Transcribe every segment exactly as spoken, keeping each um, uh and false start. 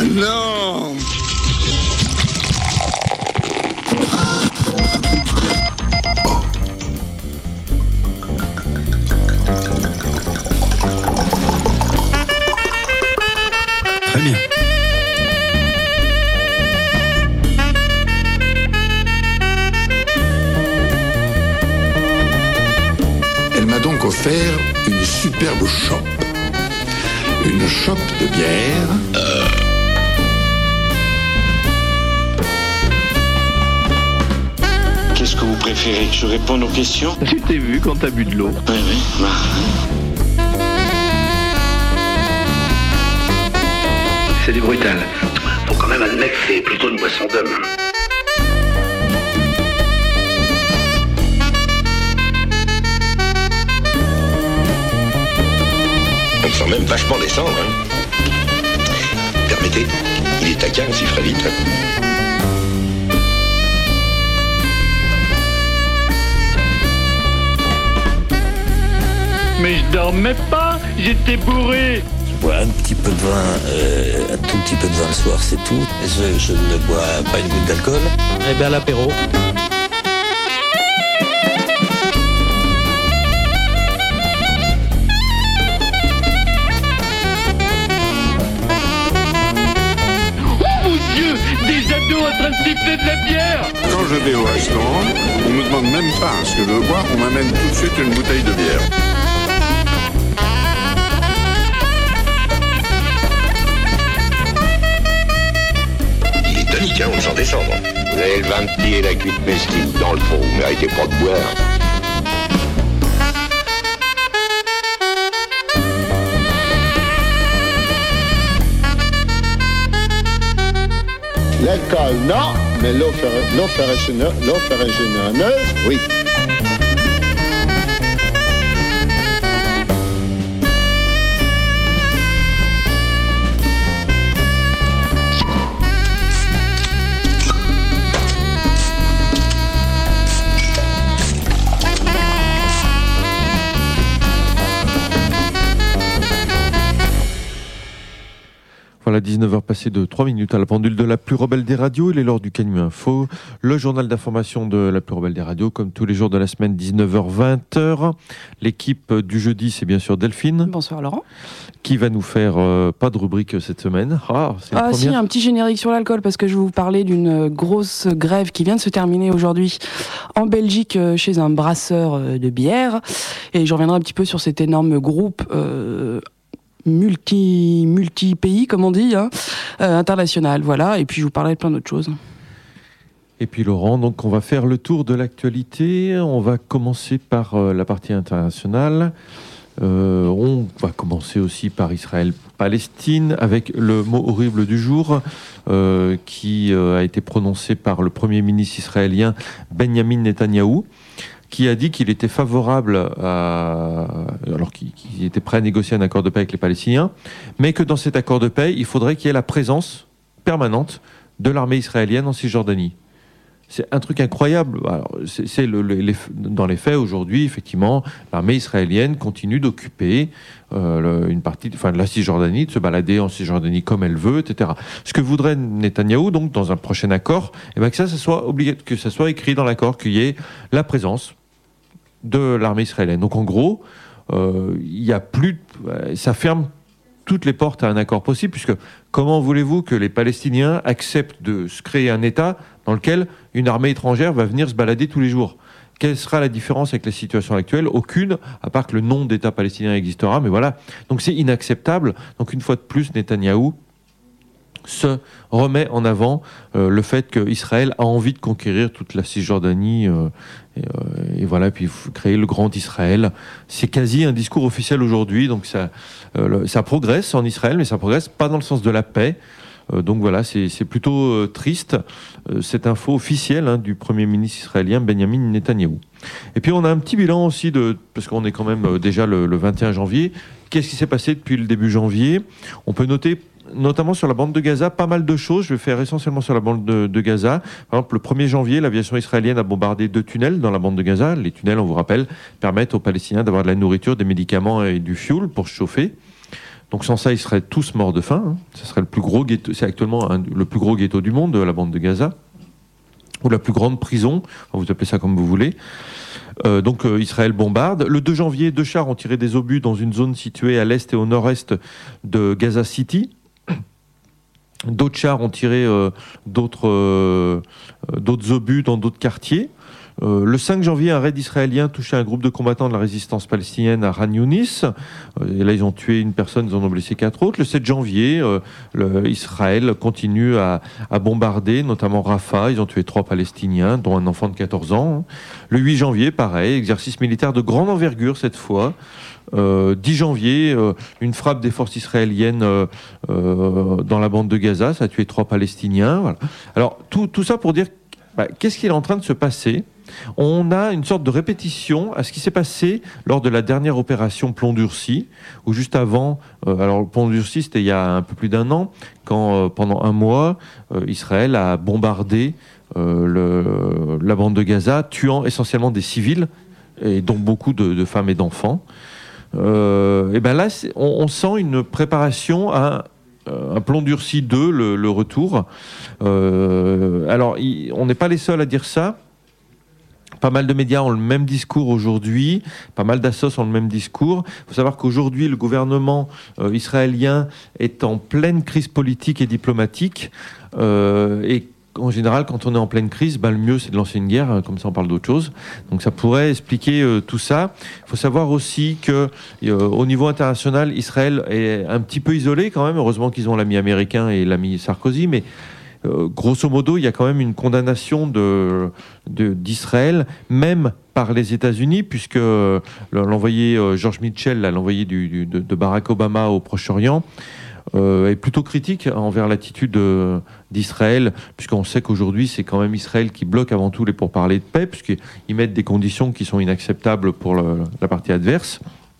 non! Très bien. Elle m'a donc offert une superbe chope. Une chope de bière. Euh... Qu'est-ce que vous préférez, que je réponde aux questions? Tu t'es vu quand t'as bu de l'eau? Oui, oui. Bah... C'est du brutal. Faut quand même admettre que c'est plutôt une boisson d'homme. On sent même vachement descendre, hein. Permettez, il est taquin s'il ferait vite. Mais je dormais pas, j'étais bourré. Je bois un petit peu de vin, euh, un tout petit peu de vin le soir, c'est tout. Je, je ne bois pas une goutte d'alcool. Eh bien l'apéro. Des ados en train de siffler de la bière. Quand je vais au restaurant, on me demande même pas ce que je veux boire, on m'amène tout de suite une bouteille de bière. Il est tonique, hein, on le sent descendre. Vous avez le vin petit et la cuite mesquine dans le fond, vous méritez pas de boire. L'alcool, non, mais l'eau ferruginoneuse, oui. Voilà, dix-neuf heures passées de trois minutes à la pendule de la plus rebelle des radios. Il est l'heure du Canu Info, le journal d'information de la plus rebelle des radios, comme tous les jours de la semaine, dix-neuf heures vingt. L'équipe du jeudi, c'est bien sûr Delphine. Bonsoir Laurent. Qui va nous faire euh, pas de rubrique cette semaine. Ah, c'est ah si, un petit générique sur l'alcool, parce que je vais vous parler d'une grosse grève qui vient de se terminer aujourd'hui en Belgique chez un brasseur de bière. Et je reviendrai un petit peu sur cet énorme groupe euh, multi, multi-pays, comme on dit, hein, euh, international, voilà. Et puis je vous parlerai de plein d'autres choses. Et puis Laurent, donc on va faire le tour de l'actualité. On va commencer par euh, la partie internationale. Euh, on va commencer aussi par Israël-Palestine avec le mot horrible du jour euh, qui euh, a été prononcé par le Premier ministre israélien Benjamin Netanyahou, qui a dit qu'il était favorable à... alors qu'il, qu'il était prêt à négocier un accord de paix avec les Palestiniens, mais que dans cet accord de paix, il faudrait qu'il y ait la présence permanente de l'armée israélienne en Cisjordanie. C'est un truc incroyable. Alors, c'est, c'est le, le, les, dans les faits, aujourd'hui, effectivement, l'armée israélienne continue d'occuper euh, le, une partie enfin, de la Cisjordanie, de se balader en Cisjordanie comme elle veut, et cetera. Ce que voudrait Netanyahou, donc, dans un prochain accord, eh ben, que ça, ça soit obligé, que ça soit écrit dans l'accord, qu'il y ait la présence de l'armée israélienne. Donc, en gros, euh, il y a plus... De, ça ferme toutes les portes à un accord possible, puisque comment voulez-vous que les Palestiniens acceptent de se créer un État dans lequel une armée étrangère va venir se balader tous les jours? Quelle sera la différence avec la situation actuelle? Aucune, à part que le nom d'État palestinien existera, mais voilà. Donc c'est inacceptable. Donc une fois de plus, Netanyahou se remet en avant euh, le fait qu'Israël a envie de conquérir toute la Cisjordanie euh, et, euh, et voilà, puis créer le grand Israël. C'est quasi un discours officiel aujourd'hui, donc ça, euh, le, ça progresse en Israël, mais ça progresse pas dans le sens de la paix. Euh, donc voilà, c'est, c'est plutôt euh, triste, euh, cette info officielle hein, du Premier ministre israélien Benjamin Netanyahou. Et puis on a un petit bilan aussi, de, parce qu'on est quand même euh, déjà le, le vingt et un janvier. Qu'est-ce qui s'est passé depuis le début janvier? On peut noter notamment sur la bande de Gaza, pas mal de choses. Je vais faire essentiellement sur la bande de, de Gaza. Par exemple, le premier janvier, l'aviation israélienne a bombardé deux tunnels dans la bande de Gaza. Les tunnels, on vous rappelle, permettent aux Palestiniens d'avoir de la nourriture, des médicaments et du fioul pour se chauffer. Donc sans ça, ils seraient tous morts de faim. Hein. Ce serait le plus gros ghetto. C'est actuellement un, le plus gros ghetto du monde, la bande de Gaza, ou la plus grande prison. Vous appelez ça comme vous voulez. Euh, donc euh, Israël bombarde. Le deux janvier, deux chars ont tiré des obus dans une zone située à l'est et au nord-est de Gaza City. D'autres chars ont tiré euh, d'autres, euh, d'autres obus dans d'autres quartiers. Euh, le cinq janvier, un raid israélien touchait un groupe de combattants de la résistance palestinienne à Khan Younis. Euh, et là, ils ont tué une personne, ils en ont blessé quatre autres. Le sept janvier, euh, le, Israël continue à, à bombarder, notamment Rafah. Ils ont tué trois Palestiniens, dont un enfant de quatorze ans. Le huit janvier, pareil, exercice militaire de grande envergure cette fois. Euh, dix janvier, euh, une frappe des forces israéliennes euh, euh, dans la bande de Gaza. Ça a tué trois Palestiniens. Voilà. Alors, tout, tout ça pour dire, bah, qu'est-ce qui est en train de se passer ? On a une sorte de répétition à ce qui s'est passé lors de la dernière opération Plomb Durci, où juste avant, euh, alors le Plomb Durci c'était il y a un peu plus d'un an, quand euh, pendant un mois, euh, Israël a bombardé euh, le, la bande de Gaza, tuant essentiellement des civils, et dont beaucoup de, de femmes et d'enfants. Euh, et ben là, on, on sent une préparation à un Plomb Durci deux, le, le retour. Euh, alors, il, on n'est pas les seuls à dire ça. Pas mal de médias ont le même discours aujourd'hui, pas mal d'assos ont le même discours. Il faut savoir qu'aujourd'hui, le gouvernement euh, israélien est en pleine crise politique et diplomatique. Euh, et en général, quand on est en pleine crise, ben, le mieux, c'est de lancer une guerre, comme ça on parle d'autre chose. Donc ça pourrait expliquer euh, tout ça. Il faut savoir aussi que, euh, au niveau international, Israël est un petit peu isolé quand même. Heureusement qu'ils ont l'ami américain et l'ami Sarkozy, mais Euh, grosso modo, il y a quand même une condamnation de, de, d'Israël, même par les États-Unis, puisque euh, l'envoyé euh, George Mitchell, là, l'envoyé du, du, de, de Barack Obama au Proche-Orient, euh, est plutôt critique envers l'attitude euh, d'Israël, puisqu'on sait qu'aujourd'hui, c'est quand même Israël qui bloque avant tout les pourparlers de paix, puisqu'ils mettent des conditions qui sont inacceptables pour le, la partie adverse.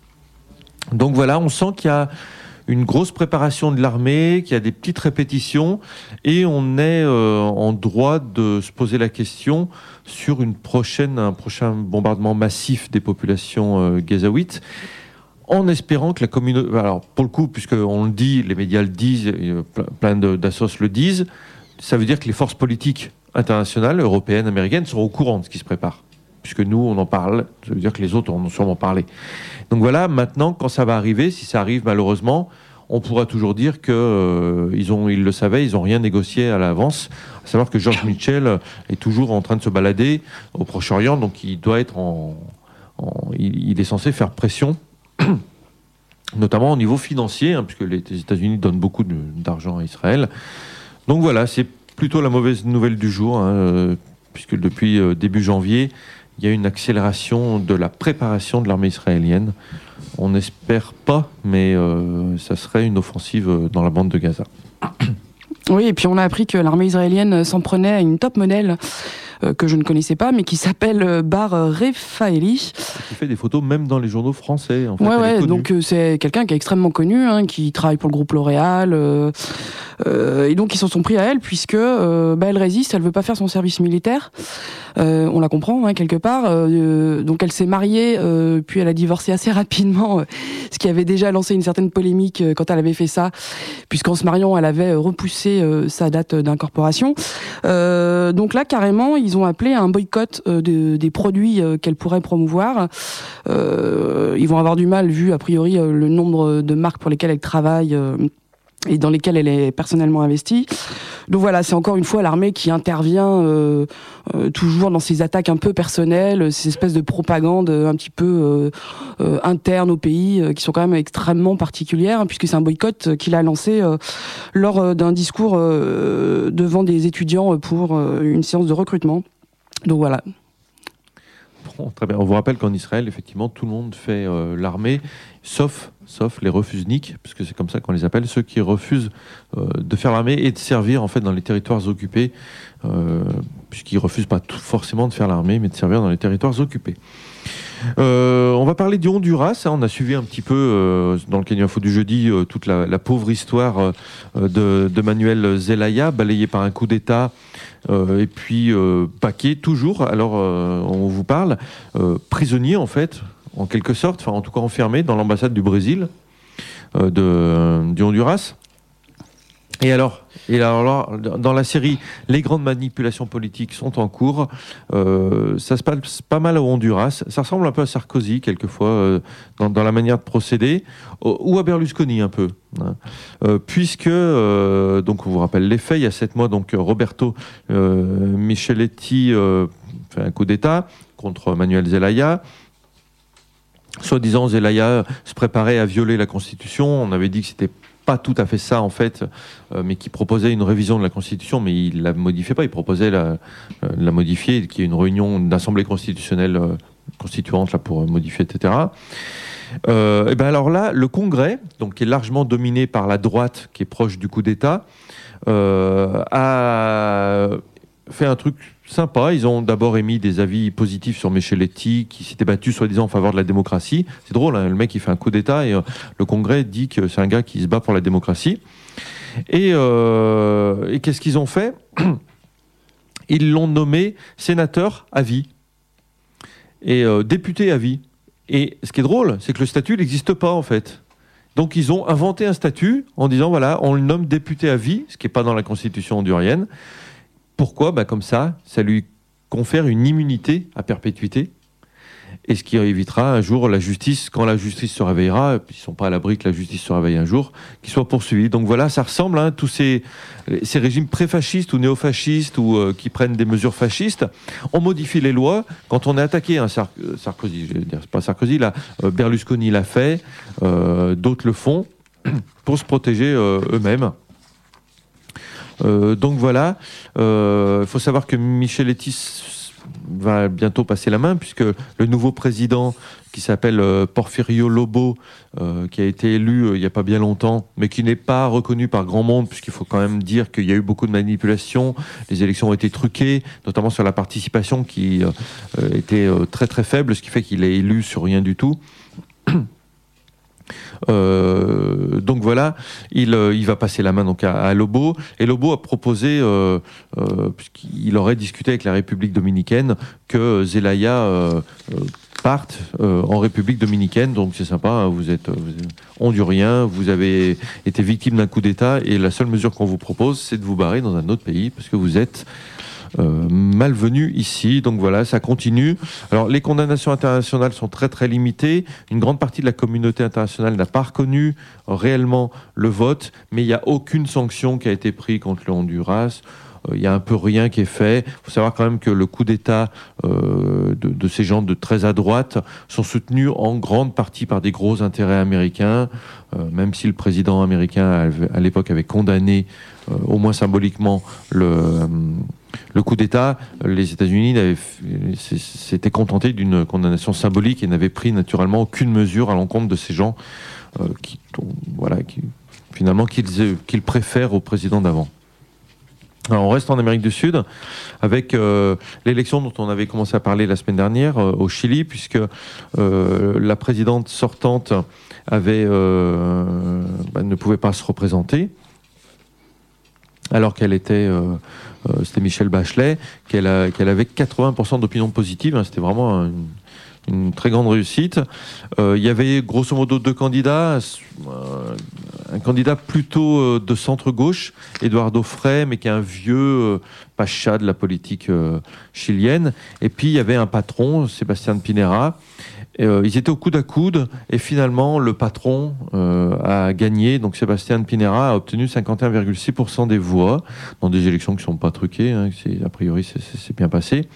Donc voilà, on sent qu'il y a une grosse préparation de l'armée, qu'il y a des petites répétitions, et on est euh, en droit de se poser la question sur une prochaine, un prochain bombardement massif des populations euh, gazaouites, en espérant que la communauté... Alors, pour le coup, puisqu'on le dit, les médias le disent, euh, plein de, d'assos le disent, ça veut dire que les forces politiques internationales, européennes, américaines, sont au courant de ce qui se prépare. Puisque nous, on en parle, ça veut dire que les autres en ont sûrement parlé. Donc voilà, maintenant, quand ça va arriver, si ça arrive malheureusement, on pourra toujours dire qu'ils euh, ils le savaient, ils n'ont rien négocié à l'avance. À savoir que George Mitchell est toujours en train de se balader au Proche-Orient, donc il doit être en... en il, il est censé faire pression, notamment au niveau financier, hein, puisque les États-Unis donnent beaucoup de, d'argent à Israël. Donc voilà, c'est plutôt la mauvaise nouvelle du jour, hein, euh, puisque depuis euh, début janvier, il y a une accélération de la préparation de l'armée israélienne. On n'espère pas, mais euh, ça serait une offensive dans la bande de Gaza. Oui, et puis on a appris que l'armée israélienne s'en prenait à une top modèle euh, que je ne connaissais pas, mais qui s'appelle Bar Refaeli. Qui fait des photos même dans les journaux français. En fait, ouais, ouais, donc euh, c'est quelqu'un qui est extrêmement connu, hein, qui travaille pour le groupe L'Oréal. Euh, euh, et donc ils s'en sont pris à elle, puisque euh, bah, elle résiste, elle veut pas faire son service militaire. Euh, on la comprend, hein, quelque part. Euh, donc elle s'est mariée, euh, puis elle a divorcé assez rapidement, euh, ce qui avait déjà lancé une certaine polémique euh, quand elle avait fait ça, puisqu'en se mariant, elle avait repoussé euh, sa date d'incorporation. Euh, donc là, carrément, ils ont appelé à un boycott euh, de, des produits euh, qu'elle pourrait promouvoir. Euh, ils vont avoir du mal, vu a priori euh, le nombre de marques pour lesquelles elle travaille euh, et dans lesquelles elle est personnellement investie. Donc voilà, c'est encore une fois l'armée qui intervient euh, euh, toujours dans ces attaques un peu personnelles, ces espèces de propagande un petit peu euh, euh, interne au pays, euh, qui sont quand même extrêmement particulières, hein, puisque c'est un boycott qu'il a lancé euh, lors euh, d'un discours euh, devant des étudiants pour euh, une séance de recrutement. Donc voilà. Bon, très bien. On vous rappelle qu'en Israël, effectivement, tout le monde fait euh, l'armée, sauf, sauf les refusniks, parce que c'est comme ça qu'on les appelle, ceux qui refusent euh, de faire l'armée et de servir en fait dans les territoires occupés, euh, puisqu'ils refusent pas tout, forcément de faire l'armée, mais de servir dans les territoires occupés. Euh, on va parler du Honduras. Hein. On a suivi un petit peu euh, dans le Kenya Info du jeudi euh, toute la, la pauvre histoire euh, de, de Manuel Zelaya, balayé par un coup d'État. Euh, et puis euh, paquet toujours, alors euh, on vous parle, euh, prisonnier en fait, en quelque sorte, enfin en tout cas enfermé dans l'ambassade du Brésil. euh, de, du Honduras. Et alors, et alors, dans la série, les grandes manipulations politiques sont en cours. Euh, ça se passe pas mal au Honduras. Ça ressemble un peu à Sarkozy, quelquefois, euh, dans, dans la manière de procéder, ou à Berlusconi, un peu. Hein. Euh, puisque, euh, donc, on vous rappelle les faits, il y a sept mois, donc, Roberto euh, Micheletti euh, fait un coup d'État contre Manuel Zelaya. Soi-disant, Zelaya se préparait à violer la Constitution. On avait dit que c'était pas tout à fait ça en fait, euh, mais qui proposait une révision de la Constitution, mais il la modifiait pas, il proposait la, euh, la modifier, qu'il y ait une réunion d'assemblée constitutionnelle euh, constituante là pour modifier, et cetera. Euh, et ben alors là, le Congrès, donc qui est largement dominé par la droite, qui est proche du coup d'État, euh, a fait un truc sympa. Ils ont d'abord émis des avis positifs sur Micheletti, qui s'était battu soi-disant en faveur de la démocratie. C'est drôle, hein, le mec il fait un coup d'État et euh, le Congrès dit que c'est un gars qui se bat pour la démocratie. Et, euh, et qu'est-ce qu'ils ont fait? Ils l'ont nommé sénateur à vie et euh, député à vie. Et ce qui est drôle, c'est que le statut n'existe pas en fait. Donc ils ont inventé un statut en disant voilà, on le nomme député à vie, ce qui n'est pas dans la Constitution hondurienne. Pourquoi? Bah comme ça, ça lui confère une immunité à perpétuité, et ce qui évitera un jour la justice, quand la justice se réveillera, ils ne sont pas à l'abri que la justice se réveille un jour, qu'il soit poursuivi. Donc voilà, ça ressemble à hein, tous ces, ces régimes pré-fascistes ou néo-fascistes ou euh, qui prennent des mesures fascistes. On modifie les lois. Quand on est attaqué, hein, Sar- Sarkozy, je vais dire, c'est pas Sarkozy, là, euh, Berlusconi l'a fait, euh, d'autres le font, pour se protéger euh, eux-mêmes. Euh, donc voilà, il euh, faut savoir que Micheletti va bientôt passer la main, puisque le nouveau président qui s'appelle euh, Porfirio Lobo, euh, qui a été élu euh, il n'y a pas bien longtemps, mais qui n'est pas reconnu par grand monde, puisqu'il faut quand même dire qu'il y a eu beaucoup de manipulations, les élections ont été truquées, notamment sur la participation qui euh, était euh, très très faible, ce qui fait qu'il est élu sur rien du tout. Euh, donc voilà, il, euh, il va passer la main donc à, à Lobo, et Lobo a proposé, euh, euh, puisqu'il aurait discuté avec la République dominicaine, que Zelaya euh, euh, parte euh, en République dominicaine. Donc c'est sympa, hein, vous êtes, vous êtes hondurien, vous avez été victime d'un coup d'État, et la seule mesure qu'on vous propose, c'est de vous barrer dans un autre pays, parce que vous êtes Euh, malvenu ici. Donc voilà, ça continue. Alors les condamnations internationales sont très très limitées. Une grande partie de la communauté internationale n'a pas reconnu réellement le vote, mais il n'y a aucune sanction qui a été prise contre le Honduras. Il y a un peu rien qui est fait. Il faut savoir quand même que le coup d'État euh, de, de ces gens de très à droite sont soutenus en grande partie par des gros intérêts américains, euh, même si le président américain avait, à l'époque avait condamné, euh, au moins symboliquement, le, euh, le coup d'État. Les États-Unis s'étaient contentés d'une condamnation symbolique et n'avaient pris naturellement aucune mesure à l'encontre de ces gens euh, qui, voilà, qui, finalement, qu'ils, qu'ils préfèrent au président d'avant. Alors on reste en Amérique du Sud avec euh, l'élection dont on avait commencé à parler la semaine dernière euh, au Chili, puisque euh, la présidente sortante avait, euh, bah, ne pouvait pas se représenter, alors qu'elle était, euh, euh, c'était Michelle Bachelet, qu'elle, a, qu'elle avait quatre-vingts pour cent d'opinion positive, hein, c'était vraiment une, une très grande réussite. Euh, il y avait grosso modo deux candidats, euh, un candidat plutôt euh, de centre-gauche, Eduardo Frei, mais qui est un vieux euh, pacha de la politique euh, chilienne, et puis il y avait un patron, Sébastien Pinera. Et, euh, ils étaient au coude à coude, et finalement le patron euh, a gagné. Donc Sébastien Pinera a obtenu cinquante et un virgule six pour cent des voix dans des élections qui ne sont pas truquées, hein, c'est, a priori c'est, c'est, c'est bien passé.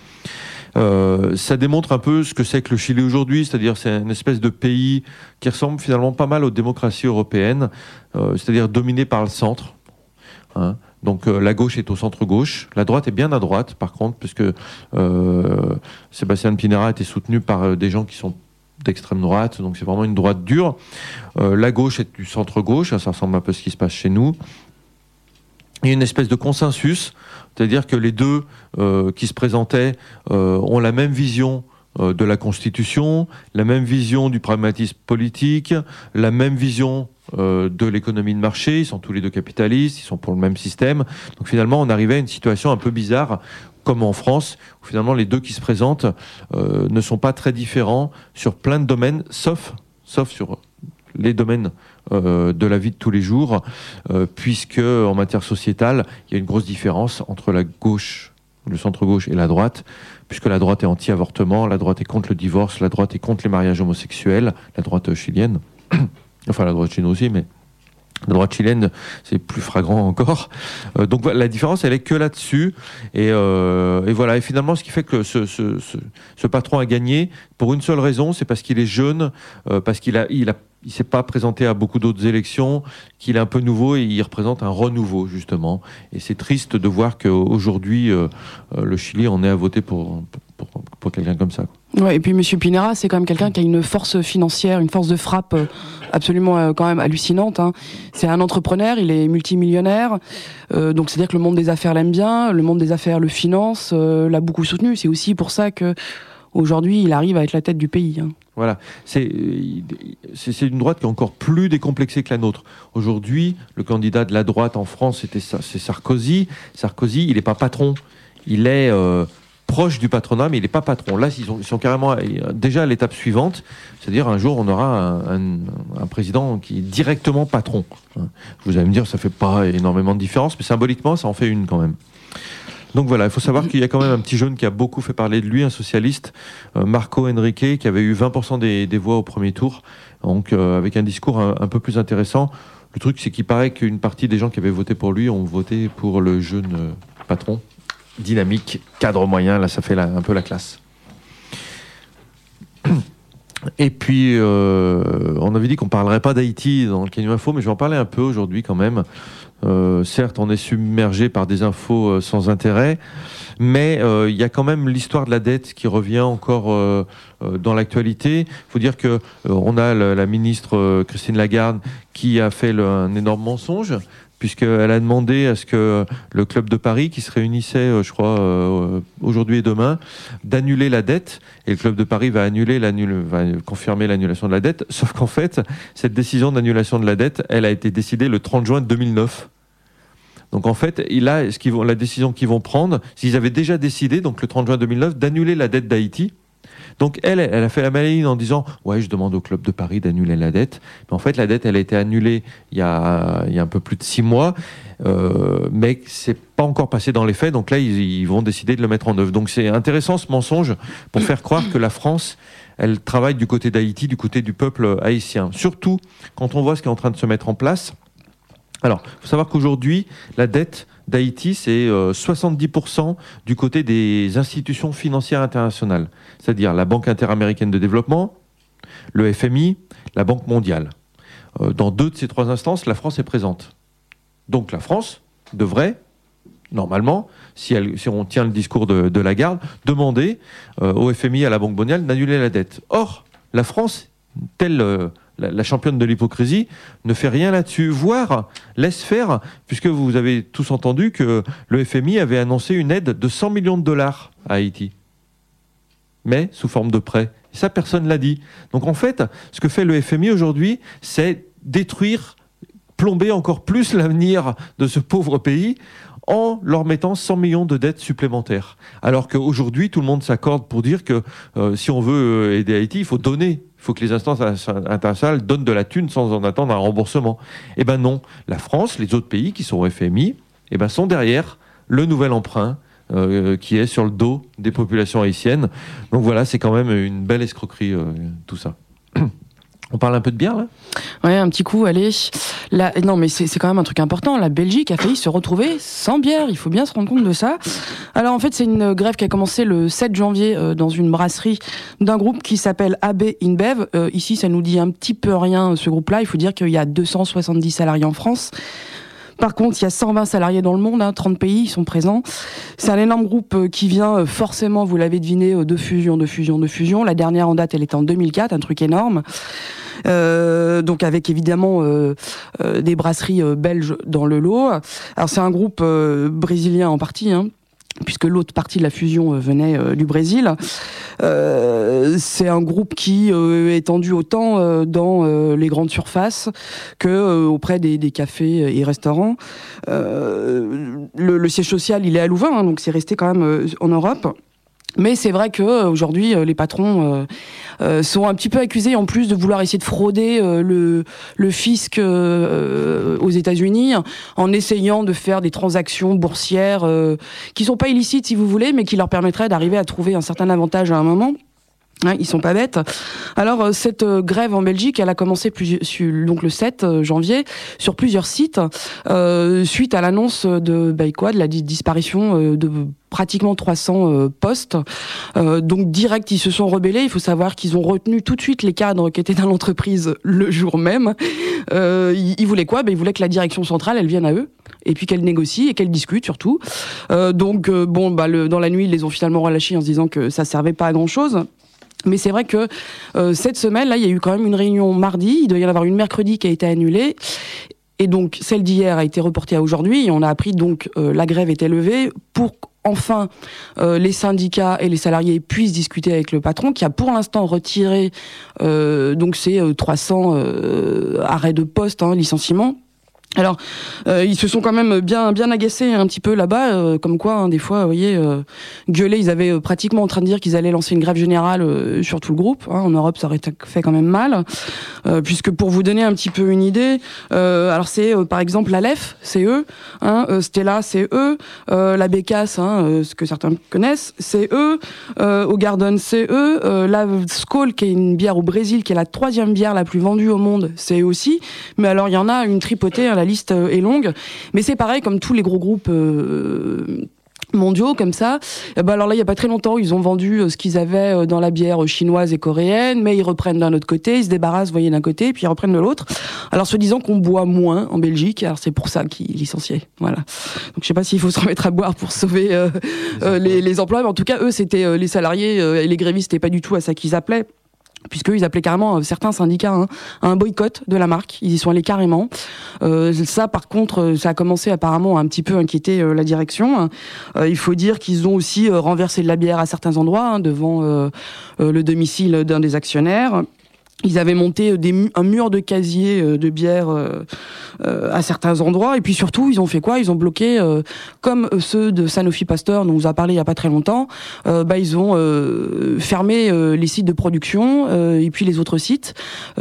Euh, ça démontre un peu ce que c'est que le Chili aujourd'hui, c'est-à-dire c'est une espèce de pays qui ressemble finalement pas mal aux démocraties européennes, euh, c'est-à-dire dominé par le centre, hein. Donc euh, la gauche est au centre-gauche, la droite est bien à droite par contre, puisque euh, Sébastien Pinera était soutenu par euh, des gens qui sont d'extrême droite, donc c'est vraiment une droite dure. Euh, la gauche est du centre-gauche, hein, ça ressemble un peu à ce qui se passe chez nous. Il y a une espèce de consensus, c'est-à-dire que les deux euh, qui se présentaient euh, ont la même vision euh, de la Constitution, la même vision du pragmatisme politique, la même vision euh, de l'économie de marché. Ils sont tous les deux capitalistes, ils sont pour le même système. Donc finalement, on arrivait à une situation un peu bizarre, comme en France, où finalement les deux qui se présentent euh, ne sont pas très différents sur plein de domaines, sauf, sauf sur les domaines euh, de la vie de tous les jours, euh, puisque en matière sociétale, il y a une grosse différence entre la gauche, le centre-gauche et la droite, puisque la droite est anti-avortement, la droite est contre le divorce, la droite est contre les mariages homosexuels, la droite chilienne, enfin la droite chinoise aussi, mais la droite chilienne, c'est plus flagrant encore. Euh, donc la différence, elle est que là-dessus. Et, euh, et voilà. Et finalement, ce qui fait que ce, ce, ce, ce patron a gagné, pour une seule raison, c'est parce qu'il est jeune, euh, parce qu'il a, il a, il s'est pas présenté à beaucoup d'autres élections, qu'il est un peu nouveau et il représente un renouveau, justement. Et c'est triste de voir qu'aujourd'hui, euh, le Chili en est à voter pour, pour, pour quelqu'un comme ça. Ouais, et puis M. Piñera, c'est quand même quelqu'un qui a une force financière, une force de frappe absolument euh, quand même hallucinante. Hein. C'est un entrepreneur, il est multimillionnaire, euh, donc c'est-à-dire que le monde des affaires l'aime bien, le monde des affaires le finance, euh, l'a beaucoup soutenu. C'est aussi pour ça que aujourd'hui il arrive à être la tête du pays. Hein. Voilà, c'est, c'est, c'est une droite qui est encore plus décomplexée que la nôtre. Aujourd'hui, le candidat de la droite en France, c'était, c'est Sarkozy. Sarkozy, il n'est pas patron, il est euh, proche du patronat, mais il n'est pas patron. Là, ils, ont, ils sont carrément déjà à l'étape suivante, c'est-à-dire un jour, on aura un, un, un président qui est directement patron. Vous allez me dire, ça ne fait pas énormément de différence, mais symboliquement, ça en fait une quand même. Donc voilà, il faut savoir qu'il y a quand même un petit jeune qui a beaucoup fait parler de lui, un socialiste, euh, Marco Henrique, qui avait eu vingt pour cent des, des voix au premier tour, donc euh, avec un discours un, un peu plus intéressant. Le truc, c'est qu'il paraît qu'une partie des gens qui avaient voté pour lui ont voté pour le jeune euh, patron, dynamique, cadre moyen, là ça fait la, un peu la classe. Et puis, euh, on avait dit qu'on ne parlerait pas d'Haïti dans le Canyon Info, mais je vais en parler un peu aujourd'hui quand même. Euh, certes, on est submergé par des infos euh, sans intérêt, mais il euh, y a quand même l'histoire de la dette qui revient encore euh, euh, dans l'actualité. Il faut dire que euh, on a le, la ministre euh, Christine Lagarde qui a fait le, un énorme mensonge, puisqu'elle a demandé à ce que le club de Paris, qui se réunissait, euh, je crois, euh, aujourd'hui et demain, d'annuler la dette. Et le club de Paris va, annuler va confirmer l'annulation de la dette. Sauf qu'en fait, cette décision d'annulation de la dette, elle a été décidée le trente juin deux mille neuf. Donc en fait, là, ce qu'ils vont, la décision qu'ils vont prendre, s'ils avaient déjà décidé, donc le trente juin deux mille neuf, d'annuler la dette d'Haïti. Donc elle, elle a fait la maline en disant « Ouais, je demande au club de Paris d'annuler la dette. » Mais en fait, la dette, elle a été annulée il y a, il y a un peu plus de six mois, euh, mais c'est pas encore passé dans les faits. Donc là, ils, ils vont décider de le mettre en œuvre. Donc c'est intéressant ce mensonge pour faire croire que la France, elle travaille du côté d'Haïti, du côté du peuple haïtien. Surtout quand on voit ce qui est en train de se mettre en place. Alors, il faut savoir qu'aujourd'hui, la dette d'Haïti, c'est euh, soixante-dix pour cent du côté des institutions financières internationales, c'est-à-dire la Banque interaméricaine de développement, le F M I, la Banque mondiale. Euh, dans deux de ces trois instances, la France est présente. Donc la France devrait, normalement, si, elle, si on tient le discours de, de Lagarde, demander euh, au F M I, à la Banque mondiale, d'annuler la dette. Or, la France, telle... Euh, La, la championne de l'hypocrisie ne fait rien là-dessus, voire laisse faire, puisque vous avez tous entendu que le F M I avait annoncé une aide de cent millions de dollars à Haïti, mais sous forme de prêt. Et ça, personne l'a dit. Donc en fait, ce que fait le F M I aujourd'hui, c'est détruire, plomber encore plus l'avenir de ce pauvre pays en leur mettant cent millions de dettes supplémentaires. Alors qu'aujourd'hui, tout le monde s'accorde pour dire que euh, si on veut aider Haïti, il faut donner. Il faut que les instances internationales donnent de la thune sans en attendre un remboursement. Eh bien non, la France, les autres pays qui sont au F M I, eh ben sont derrière le nouvel emprunt euh, qui est sur le dos des populations haïtiennes. Donc voilà, c'est quand même une belle escroquerie, euh, tout ça. On parle un peu de bière, là ? Ouais, un petit coup, allez. La... Non, mais c'est, c'est quand même un truc important. La Belgique a failli se retrouver sans bière. Il faut bien se rendre compte de ça. Alors, en fait, c'est une grève qui a commencé le sept janvier euh, dans une brasserie d'un groupe qui s'appelle A B InBev. Euh, ici, ça nous dit un petit peu rien, ce groupe-là. Il faut dire qu'il y a deux cent soixante-dix salariés en France. Par contre, il y a cent vingt salariés dans le monde, hein, trente pays, ils sont présents. C'est un énorme groupe qui vient forcément, vous l'avez deviné, de fusion, de fusion, de fusion. La dernière en date, elle était en deux mille quatre, un truc énorme. Euh, donc avec évidemment euh, euh, des brasseries euh, belges dans le lot. Alors c'est un groupe euh, brésilien en partie, hein, puisque l'autre partie de la fusion euh, venait euh, du Brésil. Euh, c'est un groupe qui euh, est étendu autant euh, dans euh, les grandes surfaces que euh, auprès des, des cafés et restaurants. Euh, le, le siège social, il est à Louvain, hein, donc c'est resté quand même euh, en Europe. Mais c'est vrai que aujourd'hui, les patrons euh, euh, sont un petit peu accusés, en plus de vouloir essayer de frauder euh, le, le fisc euh, aux États-Unis, en essayant de faire des transactions boursières euh, qui sont pas illicites, si vous voulez, mais qui leur permettraient d'arriver à trouver un certain avantage à un moment. Hein, ils sont pas bêtes. Alors cette euh, grève en Belgique, elle a commencé plus, sur, donc le sept janvier sur plusieurs sites euh, suite à l'annonce de bah, quoi, de la di- disparition euh, de pratiquement trois cents euh, postes. Euh, donc direct, ils se sont rebellés. Il faut savoir qu'ils ont retenu tout de suite les cadres qui étaient dans l'entreprise le jour même. Euh, ils, ils voulaient quoi ? Ben, ils voulaient que la direction centrale, elle vienne à eux, et puis qu'elle négocie et qu'elle discute surtout. Euh, donc euh, bon, bah, le, dans la nuit, ils les ont finalement relâchés en se disant que ça servait pas à grand chose. Mais c'est vrai que euh, cette semaine, là, il y a eu quand même une réunion mardi. Il doit y en avoir une mercredi qui a été annulée. Et donc, celle d'hier a été reportée à aujourd'hui. Et on a appris donc euh, la grève était levée pour qu'enfin euh, les syndicats et les salariés puissent discuter avec le patron, qui a pour l'instant retiré euh, donc ces euh, trois cents euh, arrêts de poste, hein, licenciements. Alors, euh, ils se sont quand même bien bien agacés un petit peu là-bas, euh, comme quoi, hein, des fois, vous voyez, euh, gueuler, ils avaient euh, pratiquement en train de dire qu'ils allaient lancer une grève générale euh, sur tout le groupe. Hein, en Europe, ça aurait fait quand même mal, euh, puisque pour vous donner un petit peu une idée, euh, alors c'est euh, par exemple l'Aleph, c'est eux, hein, euh, Stella, c'est eux, euh, la Bécasse, hein, euh, ce que certains connaissent, c'est eux, euh, au Garden, c'est eux, euh, la Skol, qui est une bière au Brésil, qui est la troisième bière la plus vendue au monde, c'est eux aussi. Mais alors, il y en a une tripotée, hein, la liste est longue, mais c'est pareil comme tous les gros groupes euh, mondiaux comme ça. Et ben alors là, il y a pas très longtemps, ils ont vendu ce qu'ils avaient dans la bière chinoise et coréenne, mais ils reprennent d'un autre côté, ils se débarrassent, vous voyez, d'un côté, puis ils reprennent de l'autre. Alors se disant qu'on boit moins en Belgique, alors c'est pour ça qu'ils licenciaient. Voilà. Donc je sais pas s'il faut se remettre à boire pour sauver euh, les, euh, les, les emplois, mais en tout cas eux, c'était euh, les salariés euh, et les grévistes, c'était pas du tout à ça qu'ils appelaient. Puisqu'ils appelaient carrément euh, certains syndicats hein, à un boycott de la marque. Ils y sont allés carrément. Euh, ça, par contre, ça a commencé apparemment à un petit peu inquiéter euh, la direction. Euh, il faut dire qu'ils ont aussi euh, renversé de la bière à certains endroits, hein, devant euh, euh, le domicile d'un des actionnaires. Ils avaient monté des mu- un mur de casier euh, de bière euh, euh, à certains endroits. Et puis surtout, ils ont fait quoi ? Ils ont bloqué, euh, comme ceux de Sanofi Pasteur, dont on vous a parlé il n'y a pas très longtemps, euh, bah, ils ont euh, fermé euh, les sites de production euh, et puis les autres sites.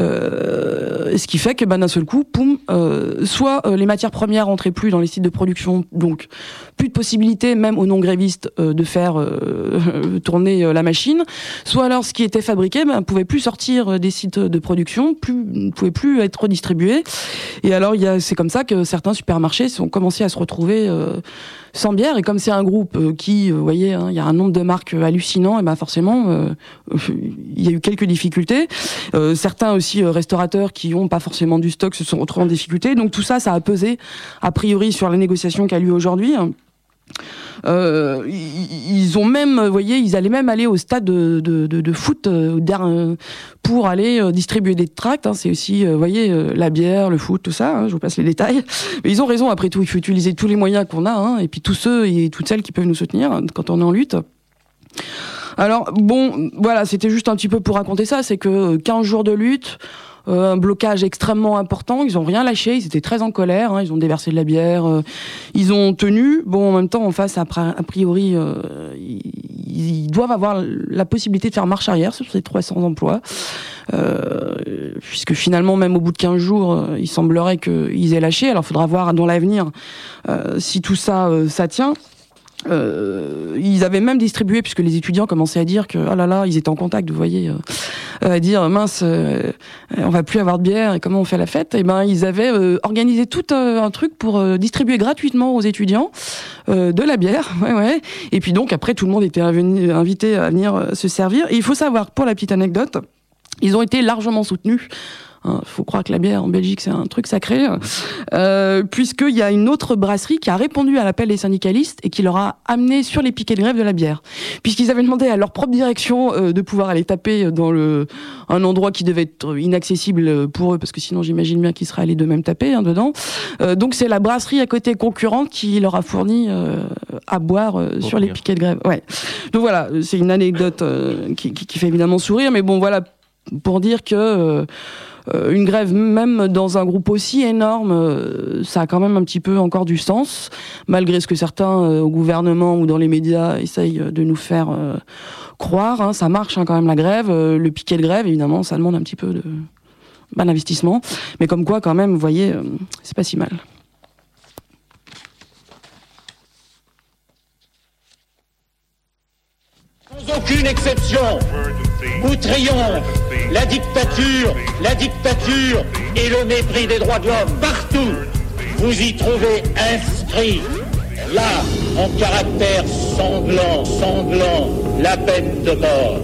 Euh, ce qui fait que bah, d'un seul coup, poum, euh, soit euh, les matières premières rentraient plus dans les sites de production, donc plus de possibilité, même aux non-grévistes, euh, de faire euh, tourner euh, la machine, soit alors ce qui était fabriqué bah, ne pouvait plus sortir des sites de production, plus, ne pouvait plus être redistribué. Et alors, il y a, c'est comme ça que certains supermarchés ont commencé à se retrouver euh, sans bière. Et comme c'est un groupe euh, qui, vous voyez, hein, il y a un nombre de marques hallucinant, et ben forcément, euh, il y a eu quelques difficultés. Euh, certains aussi euh, restaurateurs qui n'ont pas forcément du stock se sont retrouvés en difficulté. Donc tout ça, ça a pesé a priori sur la négociation qui a lieu aujourd'hui. Euh, ils ont même, vous voyez, ils allaient même aller au stade de, de, de, de foot euh, pour aller euh, distribuer des tracts. Hein. C'est aussi, vous euh, voyez, euh, la bière, le foot, tout ça. Hein, je vous passe les détails. Mais ils ont raison. Après tout, il faut utiliser tous les moyens qu'on a, hein, et puis tous ceux et toutes celles qui peuvent nous soutenir hein, quand on est en lutte. Alors bon, voilà, c'était juste un petit peu pour raconter ça. C'est que quinze jours de lutte. Euh, un blocage extrêmement important, ils ont rien lâché, ils étaient très en colère, hein, ils ont déversé de la bière, euh, ils ont tenu. Bon, en même temps, en face, a priori, euh, ils, ils doivent avoir la possibilité de faire marche arrière sur ces trois cents emplois, euh, puisque finalement, même au bout de quinze jours, euh, il semblerait qu'ils aient lâché. Alors, il faudra voir dans l'avenir euh, si tout ça, euh, ça tient. Euh, ils avaient même distribué, puisque les étudiants commençaient à dire que, oh là là, ils étaient en contact, vous voyez, euh, à dire, mince, euh, on va plus avoir de bière, et comment on fait la fête ? Et ben, ils avaient euh, organisé tout euh, un truc pour euh, distribuer gratuitement aux étudiants euh, de la bière, ouais, ouais. Et puis donc, après, tout le monde était invenu, invité à venir euh, se servir. Et il faut savoir, pour la petite anecdote, ils ont été largement soutenus. Il hein, faut croire que la bière en Belgique, c'est un truc sacré, euh, puisqu'il y a une autre brasserie qui a répondu à l'appel des syndicalistes et qui leur a amené sur les piquets de grève de la bière. Puisqu'ils avaient demandé à leur propre direction euh, de pouvoir aller taper dans le, un endroit qui devait être inaccessible pour eux, parce que sinon j'imagine bien qu'ils seraient allés d'eux-mêmes taper hein, dedans. Euh, donc c'est la brasserie à côté concurrente qui leur a fourni euh, à boire euh, sur les piquets de grève. Ouais. Donc voilà, c'est une anecdote euh, qui, qui, qui fait évidemment sourire, mais bon voilà, pour dire que... Euh, euh, une grève, même dans un groupe aussi énorme, euh, ça a quand même un petit peu encore du sens, malgré ce que certains euh, au gouvernement ou dans les médias essayent de nous faire euh, croire. Hein, ça marche hein, quand même la grève. Euh, le piquet de grève, évidemment, ça demande un petit peu de bah, d'investissement. Mais comme quoi, quand même, vous voyez, euh, c'est pas si mal. Sans aucune exception, où triomphe la dictature, la dictature et le mépris des droits de l'homme. Partout, vous y trouvez inscrit, là, en caractère sanglant, sanglant, la peine de mort.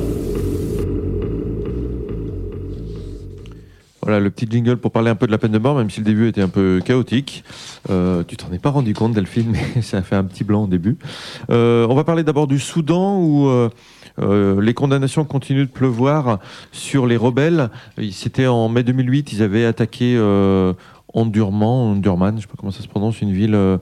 Voilà le petit jingle pour parler un peu de la peine de mort, même si le début était un peu chaotique. Euh, tu t'en es pas rendu compte, Delphine, mais ça a fait un petit blanc au début. Euh, on va parler d'abord du Soudan, où euh, euh, les condamnations continuent de pleuvoir sur les rebelles. C'était en mai deux mille huit, ils avaient attaqué euh, Ondurman, Ondurman, je ne sais pas comment ça se prononce, une ville, euh,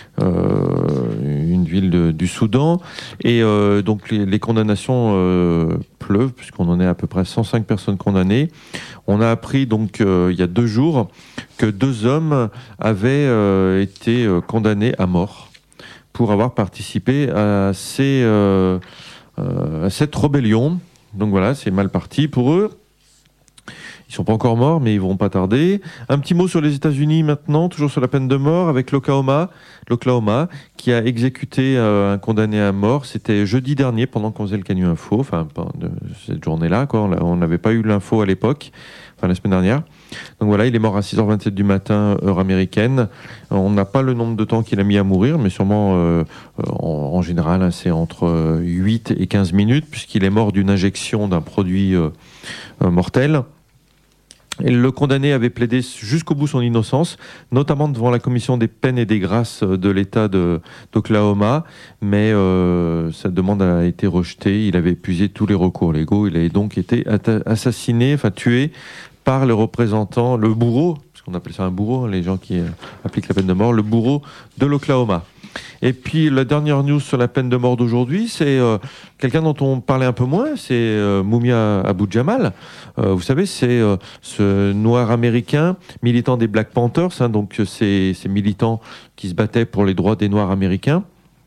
une ville de, du Soudan. Et euh, donc les, les condamnations euh, pleuvent, puisqu'on en est à peu près cent cinq personnes condamnées. On a appris donc euh, il y a deux jours que deux hommes avaient euh, été euh, condamnés à mort pour avoir participé à, ces, euh, euh, à cette rébellion. Donc voilà, c'est mal parti pour eux. Ils sont pas encore morts, mais ils vont pas tarder. Un petit mot sur les États-Unis maintenant, toujours sur la peine de mort, avec l'Oklahoma, l'Oklahoma qui a exécuté euh, un condamné à mort. C'était jeudi dernier, pendant qu'on faisait le Canu Info, enfin de cette journée-là, quoi. On n'avait pas eu l'info à l'époque, enfin la semaine dernière. Donc voilà, il est mort à six heures vingt-sept du matin, heure américaine. On n'a pas le nombre de temps qu'il a mis à mourir, mais sûrement, euh, en, en général, hein, c'est entre huit et quinze minutes, puisqu'il est mort d'une injection d'un produit euh, euh, mortel. Et le condamné avait plaidé jusqu'au bout son innocence, notamment devant la commission des peines et des grâces de l'État de, d'Oklahoma, mais euh, sa demande a été rejetée. Il avait épuisé tous les recours légaux. Il avait donc été atta- assassiné, enfin tué par le représentant, le bourreau, parce qu'on appelle ça un bourreau, les gens qui euh, appliquent la peine de mort, le bourreau de l'Oklahoma. Et puis la dernière news sur la peine de mort d'aujourd'hui, c'est euh, quelqu'un dont on parlait un peu moins, c'est euh, Mumia Abu-Jamal. Euh, vous savez, c'est euh, ce noir américain, militant des Black Panthers, hein, donc ces, ces militants qui se battaient pour les droits des noirs américains,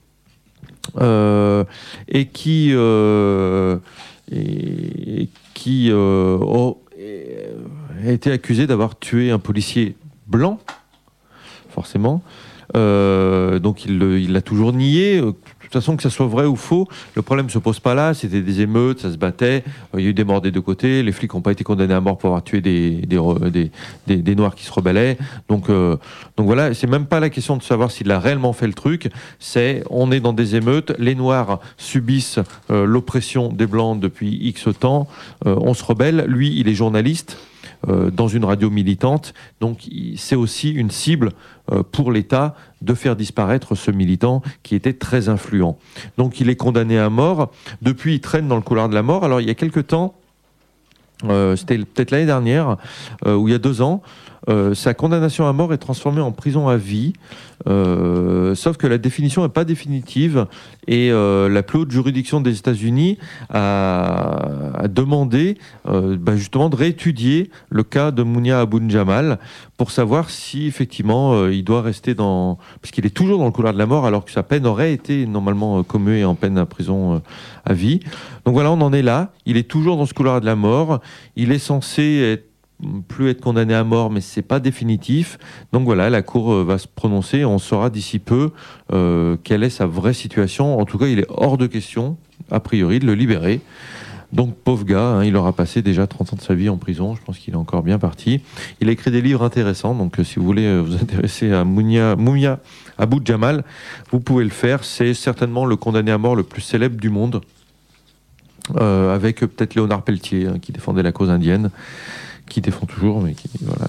euh, et qui, euh, et, et qui euh, oh, a été accusé d'avoir tué un policier blanc, forcément. Euh, donc il, il l'a toujours nié. De toute façon, que ça soit vrai ou faux, le problème ne se pose pas là. C'était des émeutes, ça se battait. Il y a eu des morts des deux côtés. Les flics n'ont pas été condamnés à mort pour avoir tué des, des, des, des, des Noirs qui se rebellaient. Donc, euh, donc voilà, c'est même pas la question de savoir s'il a réellement fait le truc. C'est, on est dans des émeutes. Les Noirs subissent euh, l'oppression des Blancs depuis X temps. Euh, on se rebelle. Lui, il est journaliste. Euh, dans une radio militante, donc c'est aussi une cible euh, pour l'État de faire disparaître ce militant qui était très influent. Donc il est condamné à mort. Depuis, il traîne dans le couloir de la mort. Alors il y a quelque temps, euh, c'était peut-être l'année dernière, euh, ou il y a deux ans, euh, sa condamnation à mort est transformée en prison à vie, euh, sauf que la définition n'est pas définitive et euh, la plus haute juridiction des États-Unis a, a demandé euh, bah justement de réétudier le cas de Mumia Abu-Jamal pour savoir si effectivement euh, il doit rester dans... parce qu'il est toujours dans le couloir de la mort alors que sa peine aurait été normalement euh, commuée en peine à prison euh, à vie. Donc voilà, on en est là. Il est toujours dans ce couloir de la mort. Il est censé être plus être condamné à mort, mais c'est pas définitif. Donc voilà, la Cour euh, va se prononcer. On saura d'ici peu euh, quelle est sa vraie situation. En tout cas, il est hors de question, a priori, de le libérer. Donc pauvre gars, hein, il aura passé déjà trente ans de sa vie en prison. Je pense qu'il est encore bien parti. Il a écrit des livres intéressants. Donc euh, si vous voulez euh, vous intéresser à Mumia, Mumia Abu-Jamal, vous pouvez le faire. C'est certainement le condamné à mort le plus célèbre du monde, euh, avec euh, peut-être Léonard Peltier, hein, qui défendait la cause indienne, qui défend toujours, mais qui, voilà.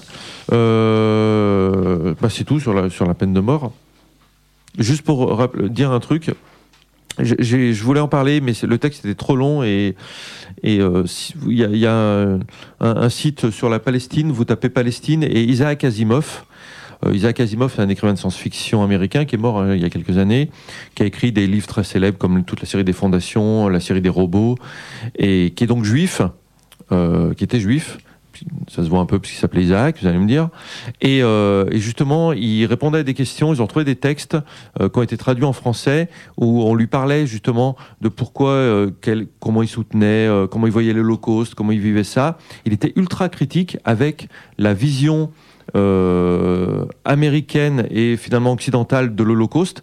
Euh, bah c'est tout sur la, sur la peine de mort. Juste pour rappeler, dire un truc, j'ai, j'ai, je voulais en parler, mais c'est, le texte était trop long et il euh, si, y a, y a un, un site sur la Palestine, vous tapez Palestine et Isaac Asimov. Euh, Isaac Asimov, c'est un écrivain de science-fiction américain qui est mort hein, il y a quelques années, qui a écrit des livres très célèbres comme toute la série des Fondations, la série des robots, et qui est donc juif, euh, qui était juif, ça se voit un peu parce qu'il s'appelait Isaac, vous allez me dire. Et, euh, et justement, il répondait à des questions, ils ont trouvé des textes euh, qui ont été traduits en français, où on lui parlait justement de pourquoi, euh, quel, comment il soutenait, euh, comment il voyait l'Holocauste, comment il vivait ça. Il était ultra critique avec la vision euh, américaine et finalement occidentale de l'Holocauste,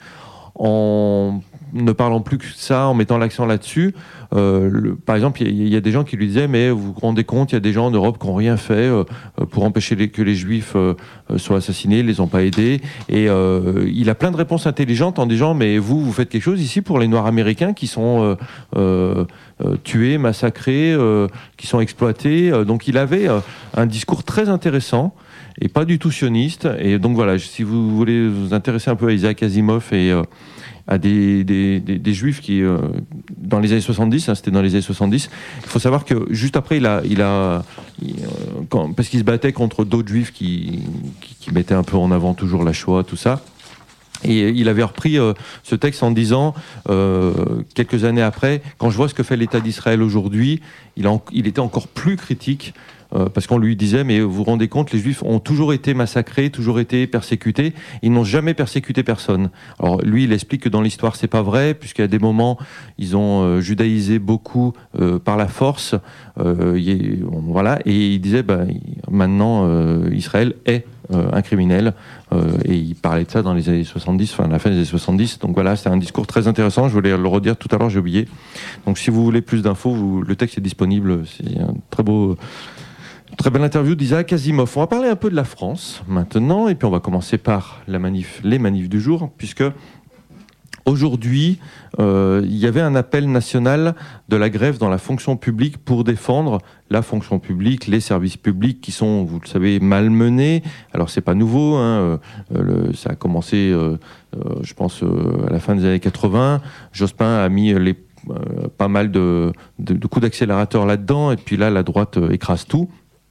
en ne parlant plus que ça, en mettant l'accent là-dessus. Euh, le, par exemple, il y, y a des gens qui lui disaient, mais vous vous rendez compte, il y a des gens en Europe qui n'ont rien fait euh, pour empêcher les, que les Juifs euh, soient assassinés, ils les ont pas aidés. Et euh, il a plein de réponses intelligentes en disant, mais vous, vous faites quelque chose ici pour les Noirs américains qui sont euh, euh, euh, tués, massacrés, euh, qui sont exploités. Euh, donc il avait euh, un discours très intéressant et pas du tout sioniste. Et donc voilà, si vous voulez vous intéresser un peu à Isaac Asimov et euh, à des, des, des, des juifs qui, euh, dans les années soixante-dix, hein, c'était dans les années soixante-dix, il faut savoir que juste après, il a, il a il, euh, quand, parce qu'il se battait contre d'autres juifs qui, qui, qui mettaient un peu en avant toujours la Shoah, tout ça. Et il avait repris euh, ce texte en disant, euh, quelques années après, quand je vois ce que fait l'État d'Israël aujourd'hui, il, a, il était encore plus critique. Euh, parce qu'on lui disait, mais vous vous rendez compte, les Juifs ont toujours été massacrés, toujours été persécutés, ils n'ont jamais persécuté personne. Alors lui, il explique que dans l'histoire, c'est pas vrai, puisqu'à des moments, ils ont euh, judaïsé beaucoup euh, par la force, euh, y, bon, voilà, et il disait, bah, maintenant, euh, Israël est euh, un criminel, euh, et il parlait de ça dans les années soixante-dix, enfin la fin des années soixante-dix, donc voilà, c'est un discours très intéressant, je voulais le redire tout à l'heure, j'ai oublié. Donc si vous voulez plus d'infos, vous, le texte est disponible, c'est un très beau... Très belle interview d'Isaac Asimov. On va parler un peu de la France maintenant, et puis on va commencer par la manif, les manifs du jour, puisque aujourd'hui, euh, il y avait un appel national de la grève dans la fonction publique pour défendre la fonction publique, les services publics qui sont, vous le savez, malmenés. Alors c'est pas nouveau, hein, euh, le, ça a commencé, euh, euh, je pense, euh, à la fin des années quatre-vingts. Jospin a mis les, euh, pas mal de, de, de coups d'accélérateur là-dedans, et puis là, la droite euh, écrase tout.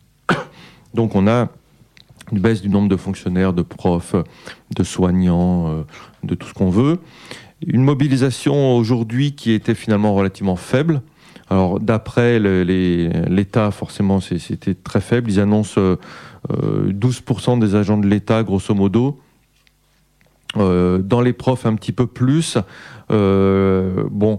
Donc on a une baisse du nombre de fonctionnaires, de profs, de soignants, euh, de tout ce qu'on veut. Une mobilisation aujourd'hui qui était finalement relativement faible. Alors d'après le, les, l'État, forcément, c'est, c'était très faible. Ils annoncent euh, douze pour cent des agents de l'État, grosso modo. Euh, dans les profs, un petit peu plus. Euh, bon,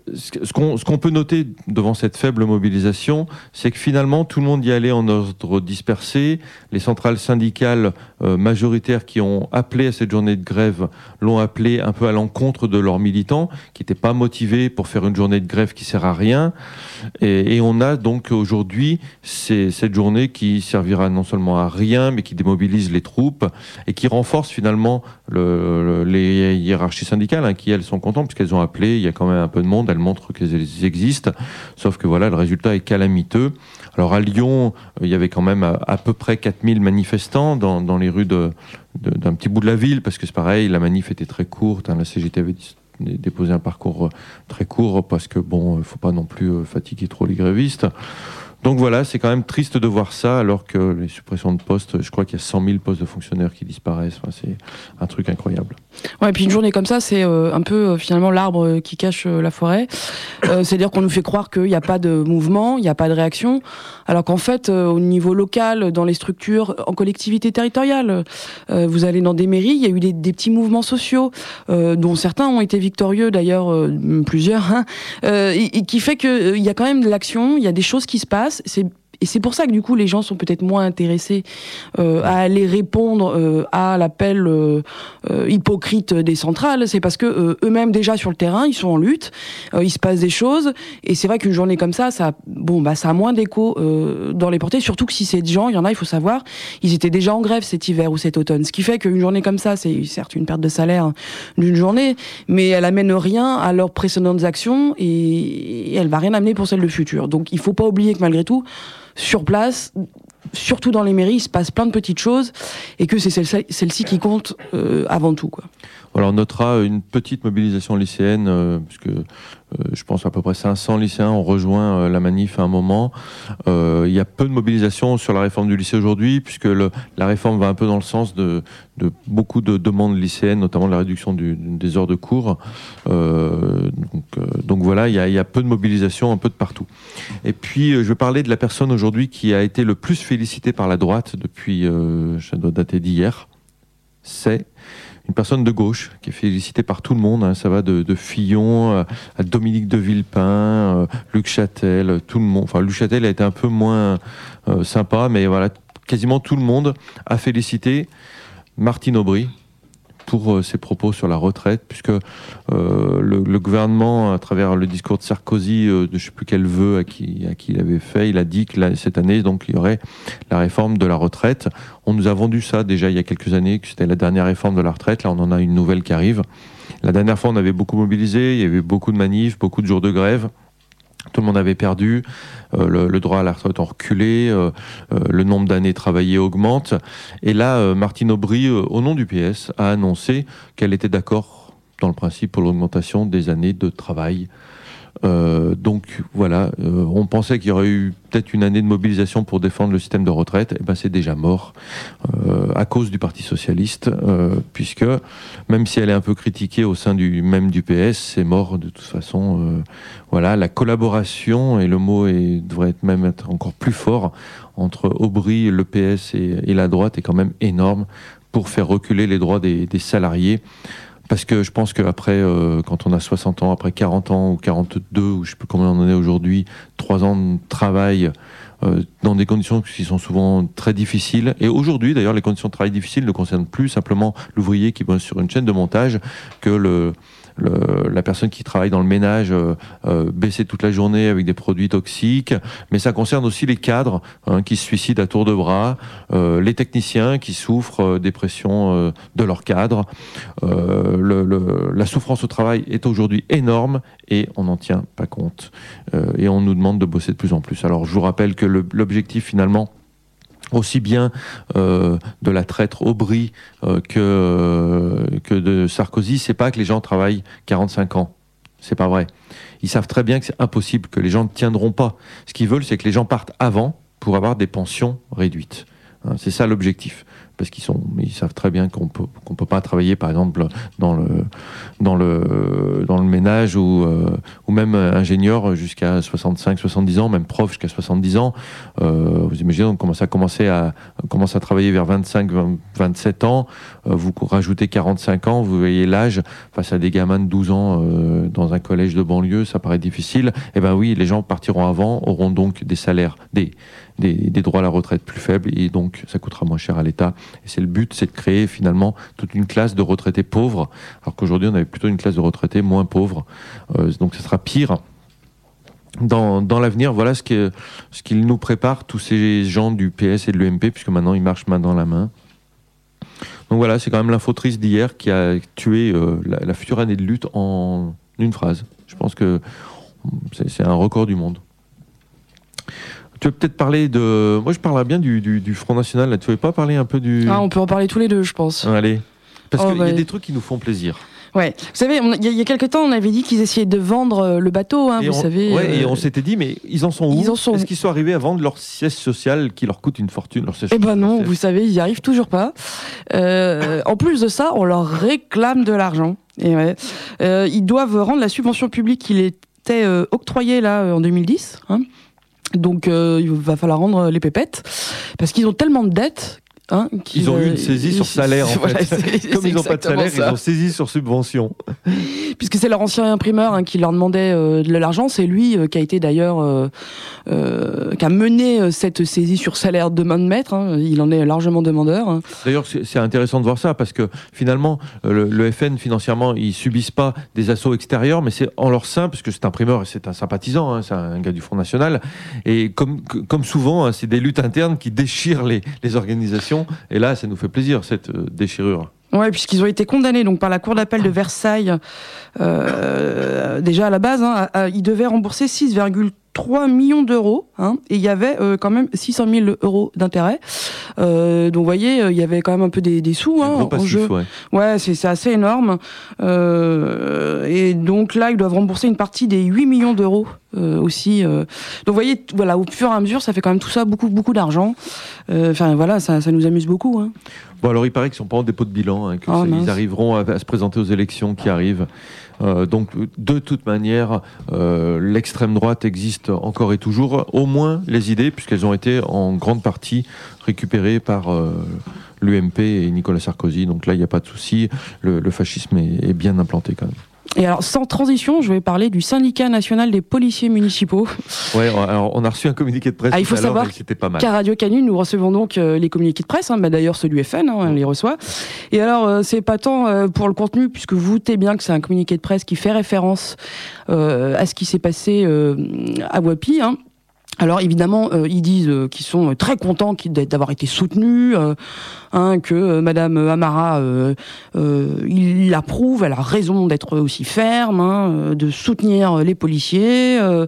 ce qu'on, ce qu'on peut noter devant cette faible mobilisation, c'est que finalement tout le monde y allait en ordre dispersé. Les centrales syndicales euh, majoritaires qui ont appelé à cette journée de grève l'ont appelé un peu à l'encontre de leurs militants, qui n'étaient pas motivés pour faire une journée de grève qui sert à rien. Et, et on a donc aujourd'hui c'est, cette journée qui servira non seulement à rien, mais qui démobilise les troupes et qui renforce finalement le, le, les hiérarchies syndicales, hein, qui elles sont contentes puisqu'elles ont appelé, il y a quand même un peu de monde, elles montrent qu'elles existent, sauf que voilà, le résultat est calamiteux. Alors à Lyon, il y avait quand même à, à peu près quatre mille manifestants dans, dans les rues de, de, d'un petit bout de la ville, parce que c'est pareil, la manif était très courte, hein, la C G T avait déposé un parcours très court, parce que bon, il ne faut pas non plus fatiguer trop les grévistes. Donc voilà, c'est quand même triste de voir ça, alors que les suppressions de postes, je crois qu'il y a cent mille postes de fonctionnaires qui disparaissent. Enfin, c'est un truc incroyable. Ouais, et puis une journée comme ça, c'est euh, un peu euh, finalement l'arbre qui cache euh, la forêt. Euh, c'est-à-dire qu'on nous fait croire qu'il n'y a pas de mouvement, il n'y a pas de réaction, alors qu'en fait, euh, au niveau local, dans les structures, en collectivité territoriale, euh, vous allez dans des mairies, il y a eu des, des petits mouvements sociaux, euh, dont certains ont été victorieux d'ailleurs, euh, plusieurs, hein, euh, et, et qui fait qu'il euh, y a quand même de l'action, il y a des choses qui se passent. C'est, et c'est pour ça que du coup les gens sont peut-être moins intéressés euh, à aller répondre euh, à l'appel euh, euh, hypocrite des centrales. C'est parce que euh, eux-mêmes déjà sur le terrain ils sont en lutte, euh, il se passe des choses, et c'est vrai qu'une journée comme ça, ça, bon, bah, ça a moins d'écho euh, dans les portées, surtout que si c'est des gens, il y en a, il faut savoir, ils étaient déjà en grève cet hiver ou cet automne, ce qui fait qu'une journée comme ça, c'est certes une perte de salaire d'une journée, mais elle amène rien à leurs précédentes actions, et, et elle va rien amener pour celles de futur. Donc il faut pas oublier que malgré tout, sur place, surtout dans les mairies, il se passe plein de petites choses, et que c'est celle-ci, celle-ci qui compte euh, avant tout, quoi. Alors on notera une petite mobilisation lycéenne, euh, puisque Euh, je pense à peu près cinq cents lycéens ont rejoint euh, la manif à un moment. Euh, il y a peu de mobilisation sur la réforme du lycée aujourd'hui, puisque le, la réforme va un peu dans le sens de, de beaucoup de demandes lycéennes, notamment la réduction du, des heures de cours. Euh, donc, euh, donc voilà, il y, a, il y a peu de mobilisation un peu de partout. Et puis, euh, je vais parler de la personne aujourd'hui qui a été le plus félicitée par la droite depuis, euh, ça doit dater d'hier. C'est une personne de gauche qui est félicitée par tout le monde, hein. Ça va de, de Fillon à Dominique de Villepin, euh, Luc Châtel, tout le monde. Enfin, Luc Châtel a été un peu moins euh, sympa, mais voilà, quasiment tout le monde a félicité Martine Aubry pour euh, ses propos sur la retraite, puisque euh, le, le gouvernement, à travers le discours de Sarkozy, euh, de je ne sais plus quel vœu à qui, à qui il avait fait, il a dit que là, cette année, donc, il y aurait la réforme de la retraite. On nous a vendu ça déjà il y a quelques années, que c'était la dernière réforme de la retraite. Là, on en a une nouvelle qui arrive. La dernière fois, on avait beaucoup mobilisé, il y avait beaucoup de manifs, beaucoup de jours de grève. Tout le monde avait perdu, euh, le, le droit à la retraite a reculé, euh, euh, le nombre d'années travaillées augmente. Et là, euh, Martine Aubry, euh, au nom du P S, a annoncé qu'elle était d'accord, dans le principe, pour l'augmentation des années de travail. Euh, donc voilà, euh, on pensait qu'il y aurait eu peut-être une année de mobilisation pour défendre le système de retraite. Et ben c'est déjà mort euh, à cause du Parti socialiste, euh, puisque même si elle est un peu critiquée au sein du même du P S, c'est mort de toute façon. Euh, voilà, la collaboration, et le mot est, devrait être même être encore plus fort, entre Aubry, le P S et, et la droite est quand même énorme pour faire reculer les droits des, des salariés. Parce que je pense qu'après, euh, quand on a soixante ans, après quarante ans ou quarante-deux, ou je ne sais plus combien on en est aujourd'hui, trois ans de travail euh, dans des conditions qui sont souvent très difficiles. Et aujourd'hui, d'ailleurs, les conditions de travail difficiles ne concernent plus simplement l'ouvrier qui bosse sur une chaîne de montage que le... Le, la personne qui travaille dans le ménage euh, euh, baisser toute la journée avec des produits toxiques, mais ça concerne aussi les cadres hein, qui se suicident à tour de bras, euh, les techniciens qui souffrent euh, des pressions euh, de leurs cadres. Euh, le, le, la souffrance au travail est aujourd'hui énorme et on n'en tient pas compte. Euh, et on nous demande de bosser de plus en plus. Alors je vous rappelle que le, l'objectif finalement, aussi bien euh, de la traître Aubry euh, que, euh, que de Sarkozy, c'est pas que les gens travaillent quarante-cinq ans. C'est pas vrai. Ils savent très bien que c'est impossible, que les gens ne tiendront pas. Ce qu'ils veulent, c'est que les gens partent avant pour avoir des pensions réduites. Hein, c'est ça l'objectif. Parce qu'ils sont, ils savent très bien qu'on peut, qu'on peut pas travailler, par exemple, dans le, dans le, dans le ménage ou, euh, ou même ingénieur jusqu'à soixante-cinq, soixante-dix ans, même prof jusqu'à soixante-dix ans. Euh, vous imaginez, on commence à commencer à, commence à travailler vers vingt-cinq, vingt-sept ans. Euh, vous rajoutez quarante-cinq ans, vous voyez l'âge face à des gamins de douze ans euh, dans un collège de banlieue, ça paraît difficile. Eh ben oui, les gens partiront avant, auront donc des salaires, des, des, des droits à la retraite plus faibles et donc ça coûtera moins cher à l'État. Et c'est le but, c'est de créer finalement toute une classe de retraités pauvres, alors qu'aujourd'hui on avait plutôt une classe de retraités moins pauvres. Euh, donc ça sera pire dans, dans l'avenir. Voilà ce, que, ce qu'ils nous préparent, tous ces gens du P S et de l'U M P, puisque maintenant ils marchent main dans la main. Donc voilà, c'est quand même l'info triste d'hier qui a tué euh, la, la future année de lutte en une phrase. Je pense que c'est, c'est un record du monde. Tu veux peut-être parler de... Moi, je parlerais bien du, du, du Front National. Là. Tu ne veux pas parler un peu du... Ah, on peut en parler tous les deux, je pense. Allez. Parce oh, qu'il ouais. y a des trucs qui nous font plaisir. Ouais. Vous savez, il y, y a quelques temps, on avait dit qu'ils essayaient de vendre le bateau, hein, et vous on, savez. Ouais, euh... et on s'était dit, mais ils en sont où ils en sont... Est-ce qu'ils sont arrivés à vendre leur siège social qui leur coûte une fortune leur siège Eh ben non, siège. Vous savez, ils n'y arrivent toujours pas. Euh, en plus de ça, on leur réclame de l'argent. Et ouais. euh, ils doivent rendre la subvention publique qui était euh, octroyée là, en deux mille dix, hein. Donc euh, il va falloir rendre les pépettes parce qu'ils ont tellement de dettes. Hein, ils ont eu une saisie sur salaire en voilà, fait. c'est, Comme c'est ils n'ont pas de salaire, ça. Ils ont saisi sur subvention. Puisque c'est leur ancien imprimeur hein, qui leur demandait euh, de l'argent, c'est lui euh, qui a été d'ailleurs euh, euh, qui a mené euh, cette saisie sur salaire de main de maître. Hein, il en est largement demandeur. Hein. D'ailleurs, c'est, c'est intéressant de voir ça parce que finalement, le, le F N financièrement, ils subissent pas des assauts extérieurs, mais c'est en leur sein, parce que c'est un imprimeur et c'est un sympathisant, hein, c'est un gars du Front National. Et comme comme souvent, hein, c'est des luttes internes qui déchirent les, les organisations. Et là, ça nous fait plaisir, cette euh, déchirure. Ouais, puisqu'ils ont été condamnés donc par la cour d'appel de Versailles. Euh, déjà à la base, hein, à, à, ils devaient rembourser six virgule trois millions d'euros, hein, et il y avait euh, quand même six cent mille euros d'intérêt. Euh, donc vous voyez, il y avait quand même un peu des, des sous hein, gros en jeu. Ouais, ouais c'est, c'est assez énorme. Euh, et donc là, ils doivent rembourser une partie des huit millions d'euros euh, aussi. Euh. Donc vous voyez, t- voilà, au fur et à mesure, ça fait quand même tout ça beaucoup, beaucoup d'argent. Enfin euh, voilà, ça, ça nous amuse beaucoup. Hein. Bon, alors il paraît qu'ils sont pas en dépôt de bilan, hein, qu'ils oh, arriveront à, à se présenter aux élections qui arrivent. Euh, donc, de toute manière, euh, l'extrême droite existe encore et toujours, au moins les idées, puisqu'elles ont été en grande partie récupérées par euh, l'U M P et Nicolas Sarkozy. Donc là, il n'y a pas de souci, le, le fascisme est, est bien implanté quand même. Et alors, sans transition, je vais parler du syndicat national des policiers municipaux. Ouais, alors on a reçu un communiqué de presse. Ah, il faut savoir c'était pas mal. qu'à Radio Canu, nous recevons donc euh, les communiqués de presse. Hein, bah, d'ailleurs, ceux du F N, hein, on les reçoit. Et alors, euh, c'est pas tant euh, pour le contenu, puisque vous doutez bien que c'est un communiqué de presse qui fait référence euh, à ce qui s'est passé euh, à Wapi. Hein. Alors évidemment, euh, ils disent euh, qu'ils sont très contents d'avoir été soutenus, euh, hein, que euh, Madame Amara, euh, euh, il l'approuve, elle a raison d'être aussi ferme, hein, de soutenir les policiers. Euh,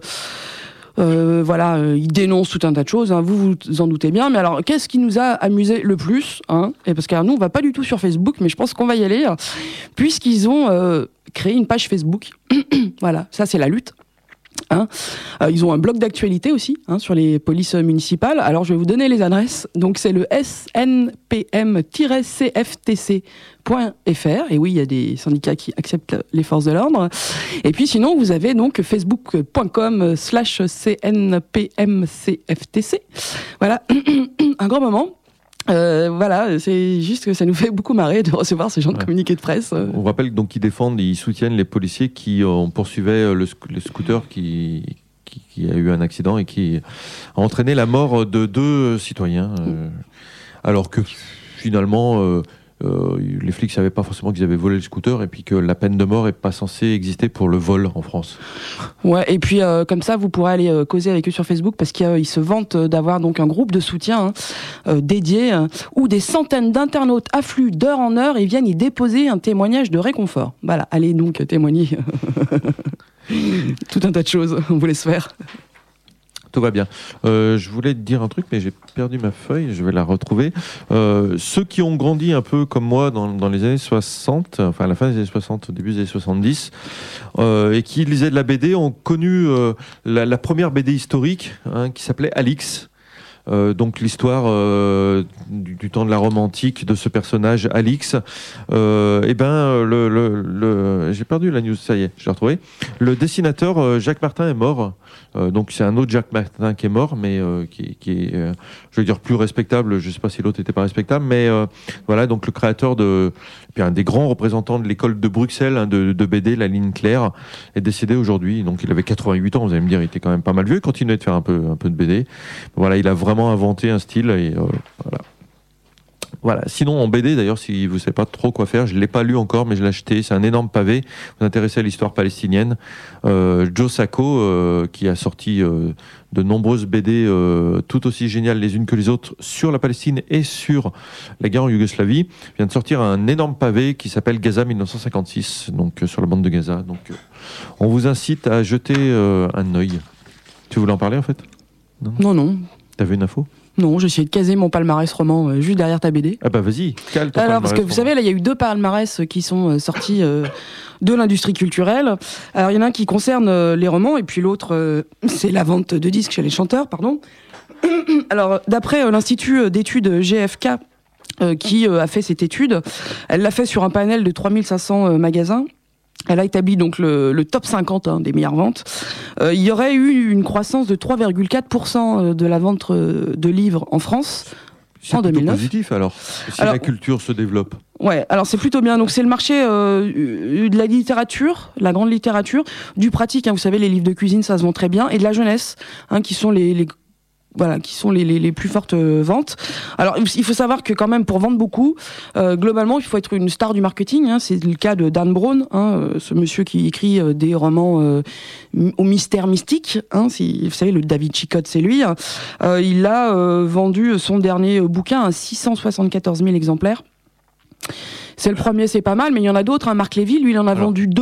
euh, voilà, euh, ils dénoncent tout un tas de choses, hein, vous vous en doutez bien. Mais alors, qu'est-ce qui nous a amusé le plus, hein, et parce que alors, nous, on va pas du tout sur Facebook, mais je pense qu'on va y aller, puisqu'ils ont euh, créé une page Facebook. Voilà, ça c'est la lutte. Hein. Euh, ils ont un blog d'actualité aussi hein, sur les polices municipales. Alors je vais vous donner les adresses. Donc c'est le s n p m tiret c f t c point f r. Et oui, il y a des syndicats qui acceptent les forces de l'ordre. Et puis sinon, vous avez donc facebook point com slash c n p m c f t c. Voilà, un grand moment. Euh, voilà, c'est juste que ça nous fait beaucoup marrer de recevoir ce genre ouais. de communiqués de presse. On rappelle donc qu'ils défendent, ils soutiennent les policiers qui euh, poursuivaient le, le scooter qui, qui, qui a eu un accident et qui a entraîné la mort de deux citoyens. Euh, alors que finalement, euh, euh, les flics ne savaient pas forcément qu'ils avaient volé le scooter et puis que la peine de mort n'est pas censée exister pour le vol en France. Ouais, et puis euh, comme ça, vous pourrez aller euh, causer avec eux sur Facebook parce qu'ils euh, se vantent d'avoir donc un groupe de soutien hein, euh, dédié euh, où des centaines d'internautes affluent d'heure en heure et viennent y déposer un témoignage de réconfort. Voilà, allez donc témoigner. Tout un tas de choses, on vous laisse faire. Tout va bien. Euh, je voulais te dire un truc, mais j'ai perdu ma feuille, je vais la retrouver. Euh, ceux qui ont grandi un peu comme moi dans, dans les années soixante, enfin à la fin des années soixante, au début des années soixante-dix, euh, et qui lisaient de la B D, ont connu euh, la, la première B D historique hein, qui s'appelait Alix. Euh, donc l'histoire euh, du, du temps de la Rome antique de ce personnage Alix. Euh, et ben le, le, le j'ai perdu la news, ça y est, je l'ai retrouvé. Le dessinateur euh, Jacques Martin est mort. Euh, donc c'est un autre Jacques Martin qui est mort, mais euh, qui, qui est, euh, je veux dire, plus respectable. Je sais pas si l'autre était pas respectable, mais euh, voilà. Donc le créateur de, puis un des grands représentants de l'école de Bruxelles hein, de, de B D, la ligne claire, est décédé aujourd'hui. Donc il avait quatre-vingt-huit ans. Vous allez me dire, il était quand même pas mal vieux. Il continuait de faire un peu, un peu de B D. Voilà, il a vraiment inventé un style et euh, voilà. Voilà. Sinon en B D d'ailleurs, si vous savez pas trop quoi faire, je l'ai pas lu encore, mais je l'ai acheté. C'est un énorme pavé. Vous vous intéressez à l'histoire palestinienne. Euh, Joe Sacco, euh, qui a sorti euh, de nombreuses B D euh, tout aussi géniales les unes que les autres sur la Palestine et sur la guerre en Yougoslavie, vient de sortir un énorme pavé qui s'appelle Gaza mille neuf cent cinquante-six, donc euh, sur la bande de Gaza. Donc euh, on vous incite à jeter euh, un œil. Tu voulais en parler en fait ? Non, non. non. T'avais une info ? Non, j'ai essayé de caser mon palmarès roman euh, juste derrière ta B D. Ah bah vas-y, cale ton Alors, parce que vous roman. savez, là, il y a eu deux palmarès qui sont euh, sortis euh, de l'industrie culturelle. Alors, il y en a un qui concerne euh, les romans, et puis l'autre, euh, c'est la vente de disques chez les chanteurs, pardon. Alors, d'après euh, l'Institut d'études G F K, euh, qui euh, a fait cette étude, elle l'a fait sur un panel de trois mille cinq cents euh, magasins. Elle a établi donc le, le top cinquante hein, des meilleures ventes. Euh, il y aurait eu une croissance de trois virgule quatre pour cent de la vente de livres en France c'est en deux mille neuf. C'est positif alors, si alors, la culture se développe. Ouais, alors c'est plutôt bien. Donc c'est le marché euh, de la littérature, la grande littérature, du pratique. Hein, vous savez, les livres de cuisine, ça se vend très bien, et de la jeunesse, hein, qui sont les, les Voilà, qui sont les, les, les plus fortes ventes. Alors, il faut savoir que quand même, pour vendre beaucoup, euh, globalement, il faut être une star du marketing. Hein. C'est le cas de Dan Brown, hein, ce monsieur qui écrit euh, des romans euh, au mystère mystique. Hein, vous savez, le David Chicotte, c'est lui. Euh, il a euh, vendu son dernier bouquin à six cent soixante-quatorze mille exemplaires. C'est le premier, c'est pas mal, mais il y en a d'autres. Hein. Marc Lévy, lui, il en a Alors. vendu deux.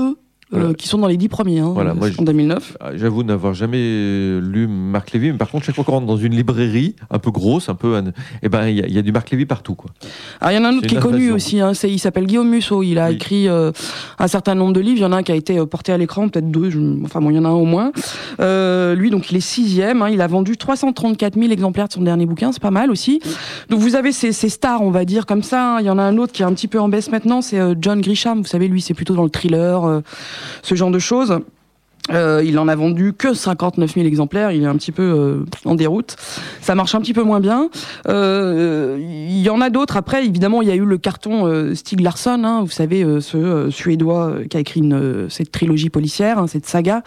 Euh, qui sont dans les dix premiers, hein, voilà, moi, en deux mille neuf. J'avoue n'avoir jamais lu Marc Lévy, mais par contre, chaque fois qu'on rentre dans une librairie un peu grosse, un peu, eh ben, il y, y a du Marc Lévy partout, quoi. Alors, il y en a un autre qui est connu aussi, hein, c'est, il s'appelle Guillaume Musso, il a oui. écrit euh, un certain nombre de livres, il y en a un qui a été porté à l'écran, peut-être deux, je, enfin bon, il y en a un au moins. Euh, lui, donc, il est sixième, hein, il a vendu trois cent trente-quatre mille exemplaires de son dernier bouquin, c'est pas mal aussi. Donc, vous avez ces, ces stars, on va dire, comme ça, hein. Il y en a un autre qui est un petit peu en baisse maintenant, c'est euh, John Grisham, vous savez, lui, c'est plutôt dans le thriller, euh, ce genre de choses. Euh, il en a vendu que cinquante-neuf mille exemplaires, il est un petit peu euh, en déroute. Ça marche un petit peu moins bien. Euh, il y en a d'autres. Après, évidemment, il y a eu le carton euh, Stieg Larsson, hein, vous savez, euh, ce euh, Suédois euh, qui a écrit une, euh, cette trilogie policière, hein, cette saga.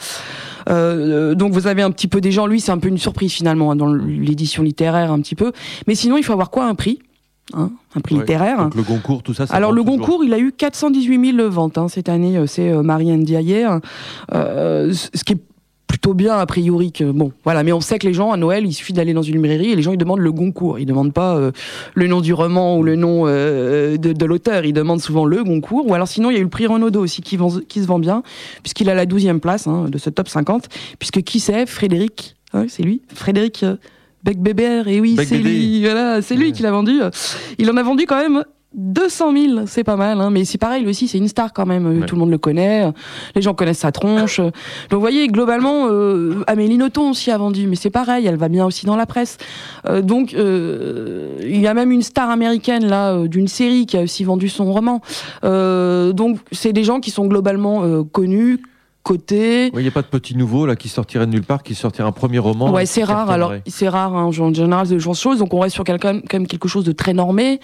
Euh, donc vous avez un petit peu des gens, lui, c'est un peu une surprise finalement, hein, dans l'édition littéraire un petit peu. Mais sinon, il faut avoir quoi, un prix? Hein, un prix ouais, littéraire. Donc le Goncourt, tout ça. ça Alors le toujours. Goncourt, il a eu quatre cent dix-huit mille ventes hein, cette année. C'est euh, Marianne Ndiaye, euh, ce qui est plutôt bien a priori. Que, bon, voilà. Mais on sait que les gens à Noël, il suffit d'aller dans une librairie et les gens ils demandent le Goncourt. Ils demandent pas euh, le nom du roman ou le nom euh, de, de l'auteur. Ils demandent souvent le Goncourt. Ou alors sinon il y a eu le prix Renaudot aussi qui, vend, qui se vend bien puisqu'il a la douzième place hein, de ce top cinquante. Puisque qui c'est? Frédéric, hein, c'est lui. Frédéric. Euh, Beigbeder, et oui, c'est lui, voilà, c'est lui ouais. qui l'a vendu. Il en a vendu quand même deux cent mille, c'est pas mal, hein, mais c'est pareil, lui aussi, c'est une star quand même, ouais. tout le monde le connaît, les gens connaissent sa tronche. Donc vous voyez, globalement, euh, Amélie Nothomb aussi a vendu, mais c'est pareil, elle va bien aussi dans la presse. Euh, donc, euh, il y a même une star américaine, là, euh, d'une série qui a aussi vendu son roman. Euh, donc, c'est des gens qui sont globalement euh, connus, côté. Il ouais, n'y a pas de petit nouveau là qui sortirait de nulle part, qui sortirait un premier roman. Ouais, c'est rare. Alors, c'est rare hein, en général ce genre de choses. Donc, on reste sur quelqu'un, quand même quelque chose de très normé.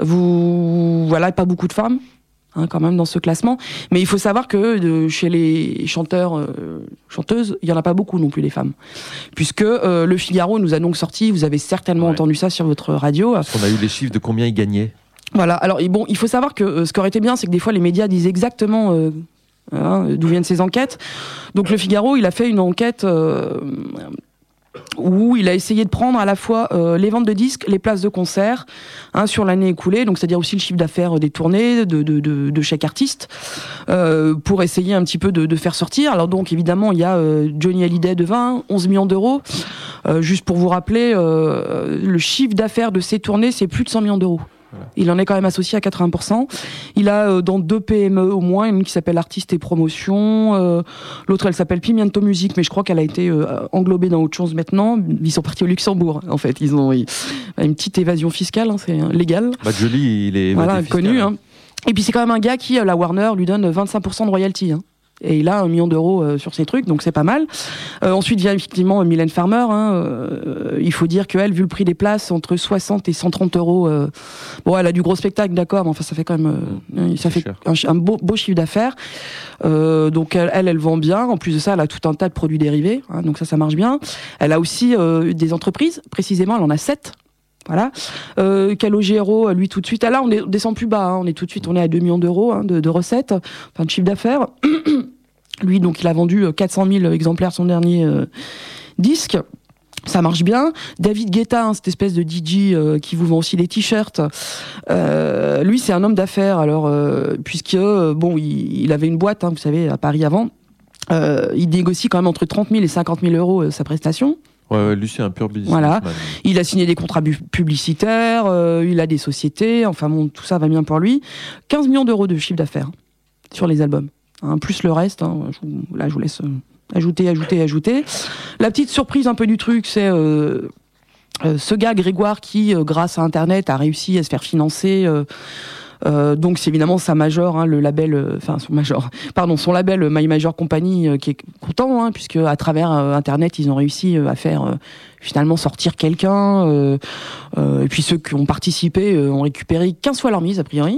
Vous, voilà, pas beaucoup de femmes. Hein, quand même dans ce classement, mais il faut savoir que de, chez les chanteurs, euh, chanteuses, il y en a pas beaucoup non plus les femmes, puisque euh, Le Figaro nous a donc sorti. Vous avez certainement ouais. entendu ça sur votre radio. Parce qu'on a eu les chiffres de combien ils gagnaient. Voilà. Alors bon, il faut savoir que euh, ce qui aurait été bien, c'est que des fois les médias disent exactement. Euh, Hein, d'où viennent ces enquêtes. Donc Le Figaro, il a fait une enquête euh, où il a essayé de prendre à la fois euh, les ventes de disques, les places de concert hein, sur l'année écoulée, donc c'est-à-dire aussi le chiffre d'affaires des tournées de, de, de, de chaque artiste, euh, pour essayer un petit peu de, de faire sortir. Alors donc évidemment, il y a euh, Johnny Hallyday de vingt, onze millions d'euros. Euh, juste pour vous rappeler, euh, le chiffre d'affaires de ces tournées, c'est plus de cent millions d'euros. Voilà. Il en est quand même associé à quatre-vingts pour cent. Il a euh, dans deux P M E au moins, une qui s'appelle Artistes et Promotion, euh, l'autre elle s'appelle Pimiento Musique, mais je crois qu'elle a été euh, englobée dans autre chose maintenant. Ils sont partis au Luxembourg, en fait. Ils ont ils, une petite évasion fiscale, hein, c'est euh, légal. Bah, Jolie, il est voilà, connu. Hein. Et puis c'est quand même un gars qui, euh, la Warner, lui donne vingt-cinq pour cent de royalty. Hein. Et il a un million d'euros euh, sur ses trucs, donc c'est pas mal. Euh, ensuite vient effectivement Mylène Farmer. Hein, euh, il faut dire qu'elle, vu le prix des places, entre soixante et cent trente euros. Euh, bon, elle a du gros spectacle, d'accord, mais enfin ça fait quand même, euh, ça fait un, un beau, beau chiffre d'affaires. Euh, donc elle, elle, elle vend bien. En plus de ça, elle a tout un tas de produits dérivés. Hein, donc ça, ça marche bien. Elle a aussi euh, des entreprises. Précisément, elle en a sept. Voilà. Euh, Calogero, lui tout de suite. Ah, là, on, est, on descend plus bas. Hein, on est tout de suite, on est à deux millions d'euros hein, de, de recettes, enfin de chiffre d'affaires. Lui, donc, il a vendu quatre cent mille exemplaires son dernier euh, disque. Ça marche bien. David Guetta, hein, cette espèce de D J euh, qui vous vend aussi des t-shirts. Euh, lui, c'est un homme d'affaires. Alors, euh, puisque euh, bon, il, il avait une boîte, hein, vous savez, à Paris avant. Euh, il négocie quand même entre trente mille et cinquante mille euros euh, sa prestation. Ouais, ouais, lui, c'est un pur business. Voilà. Il a signé des contrats bu- publicitaires, euh, il a des sociétés, enfin bon, tout ça va bien pour lui. quinze millions d'euros de chiffre d'affaires sur les albums. Hein, plus le reste, hein, je vous, là je vous laisse euh, ajouter, ajouter, ajouter. La petite surprise un peu du truc, c'est euh, euh, ce gars Grégoire qui, euh, grâce à Internet, a réussi à se faire financer. Euh, euh, donc c'est évidemment sa major, hein, le label, enfin euh, son major, pardon, son label My Major Company euh, qui est content, hein, puisque à travers euh, Internet ils ont réussi euh, à faire euh, finalement sortir quelqu'un. Euh, euh, et puis ceux qui ont participé euh, ont récupéré quinze fois leur mise a priori.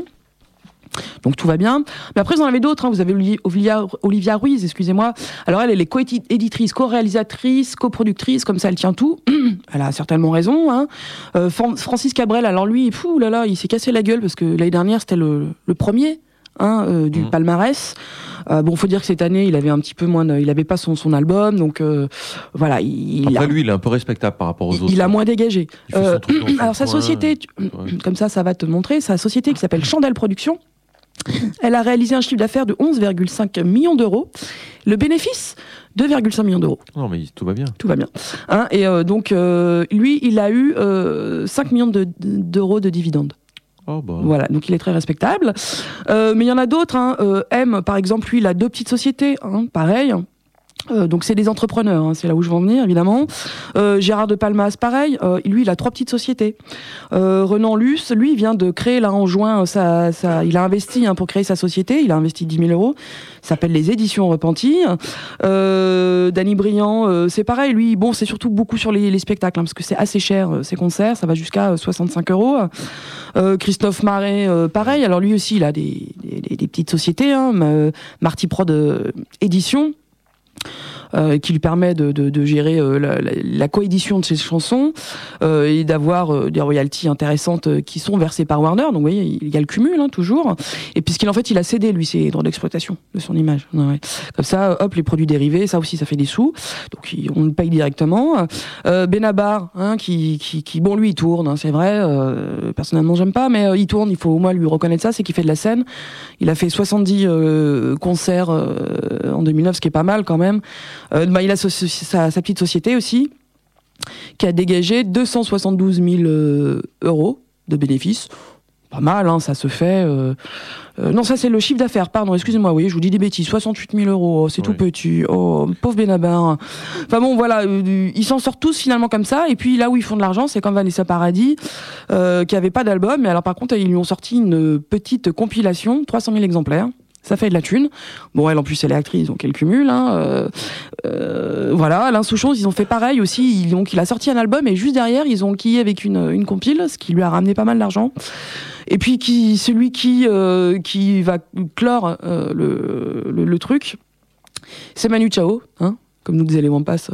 Donc tout va bien. Mais après, vous en avez d'autres. Hein. Vous avez Olivia, Olivia Ruiz, excusez-moi. Alors elle, elle est co-éditrice, co-réalisatrice, coproductrice, comme ça, elle tient tout. Elle a certainement raison. Hein. Euh, Francis Cabrel, alors lui, fou, là, là, il s'est cassé la gueule parce que l'année dernière, c'était le, le premier hein, euh, du mmh. palmarès. Euh, bon, faut dire que cette année, il avait un petit peu moins, de, il avait pas son, son album, donc euh, voilà. Il, Après a, lui, il est un peu respectable par rapport aux il, autres. Il a moins dégagé. Euh, alors sa point, société, tu, ouais. comme ça, ça va te montrer, sa société qui s'appelle Chandelle Productions. Elle a réalisé un chiffre d'affaires de onze virgule cinq millions d'euros. Le bénéfice, deux virgule cinq millions d'euros. Non, mais tout va bien. Tout va bien. Hein, et euh, donc, euh, lui, il a eu euh, cinq millions de, d'euros de dividendes. Oh bah. Voilà, donc il est très respectable. Euh, mais il y en a d'autres. Hein. Euh, M, par exemple, lui, il a deux petites sociétés. Hein, pareil. Euh, donc c'est des entrepreneurs, hein, c'est là où je veux en venir évidemment. Euh, Gérard de Palmas, pareil, euh, lui il a trois petites sociétés. Euh, Renan Luce, lui il vient de créer là en juin, sa, sa, il a investi hein, pour créer sa société, il a investi dix mille euros, ça s'appelle les Éditions Repenties. Euh, Danny Briand, euh, c'est pareil, lui bon c'est surtout beaucoup sur les, les spectacles, hein, parce que c'est assez cher euh, ces concerts, ça va jusqu'à soixante-cinq euros. Euh, Christophe Marais, euh, pareil, alors lui aussi il a des, des, des petites sociétés, hein, Marty Prod euh, Édition. Euh, qui lui permet de, de, de gérer euh, la, la, la coédition de ses chansons euh, et d'avoir euh, des royalties intéressantes euh, qui sont versées par Warner. Donc vous voyez, il y a le cumul hein, toujours. Et puisqu'il en fait, il a cédé lui ses droits d'exploitation de son image. Ouais. Comme ça, hop, les produits dérivés, ça aussi, ça fait des sous. Donc il, on le paye directement. Euh, Benabar, hein, qui, qui, qui, bon, lui, il tourne, hein, c'est vrai. Euh, personnellement, j'aime pas, mais euh, il tourne. Il faut au moins lui reconnaître ça, c'est qu'il fait de la scène. Il a fait soixante-dix euh, concerts euh, en deux mille neuf, ce qui est pas mal quand même. Euh, bah, il a so- sa, sa petite société aussi, qui a dégagé deux cent soixante-douze mille euh, euros de bénéfices. Pas mal, hein, ça se fait. Euh... Euh, non, ça c'est le chiffre d'affaires, pardon, excusez-moi, oui, je vous dis des bêtises. soixante-huit mille euros, oh, c'est oui. Tout petit. Oh, pauvre Benabar. Enfin bon, voilà, euh, ils s'en sortent tous finalement comme ça. Et puis là où ils font de l'argent, c'est comme Vanessa Paradis, euh, qui avait pas d'album. Mais alors par contre, ils lui ont sorti une petite compilation, trois cent mille exemplaires. Ça fait de la thune. Bon, elle, en plus, elle est actrice, donc elle cumule. Hein. Euh, euh, voilà, Alain Souchon, ils ont fait pareil aussi. Ils, donc, il a sorti un album et juste derrière, ils ont quillé avec une, une compile, ce qui lui a ramené pas mal d'argent. Et puis, qui, celui qui, euh, qui va clore euh, le, le, le truc, c'est Manu Chao, hein, comme nous disait les Wampas.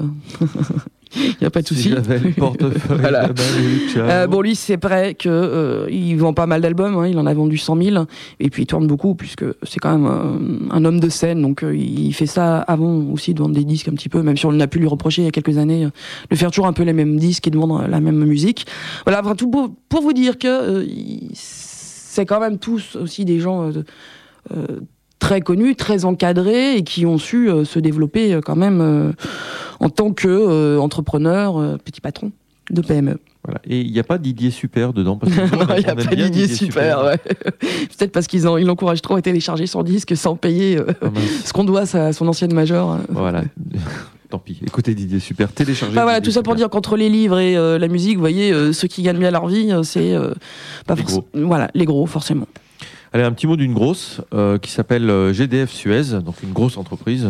Il n'y a pas de souci. Si j'avais le portefeuille voilà. euh, bon, lui, c'est vrai qu'il euh, vend pas mal d'albums. Hein, il en a vendu cent mille. Et puis, il tourne beaucoup, puisque c'est quand même euh, un homme de scène. Donc, euh, il fait ça avant aussi de vendre des disques un petit peu, même si on a pu lui reprocher il y a quelques années euh, de faire toujours un peu les mêmes disques et de vendre la même musique. Voilà, enfin, tout pour, pour vous dire que euh, c'est quand même tous aussi des gens euh, euh, très connus, très encadrés et qui ont su euh, se développer euh, quand même euh, en tant qu'entrepreneur, euh, euh, petit patron de P M E. Voilà. Et il n'y a pas Didier Super dedans parce que non, il n'y a pas Didier, Didier Super. Super. Ouais. Peut-être parce qu'ils ils l'encouragent trop à télécharger son disque sans payer euh, ah, ce qu'on doit à son ancienne major. Voilà. Tant pis. Écoutez Didier Super, téléchargez. Enfin, voilà, Didier tout ça pour Super. dire qu'entre les livres et euh, la musique, vous voyez, euh, ceux qui gagnent bien leur vie, euh, c'est euh, pas forcément. Voilà, les gros, forcément. Allez, un petit mot d'une grosse euh, qui s'appelle euh, G D F Suez, donc une grosse entreprise.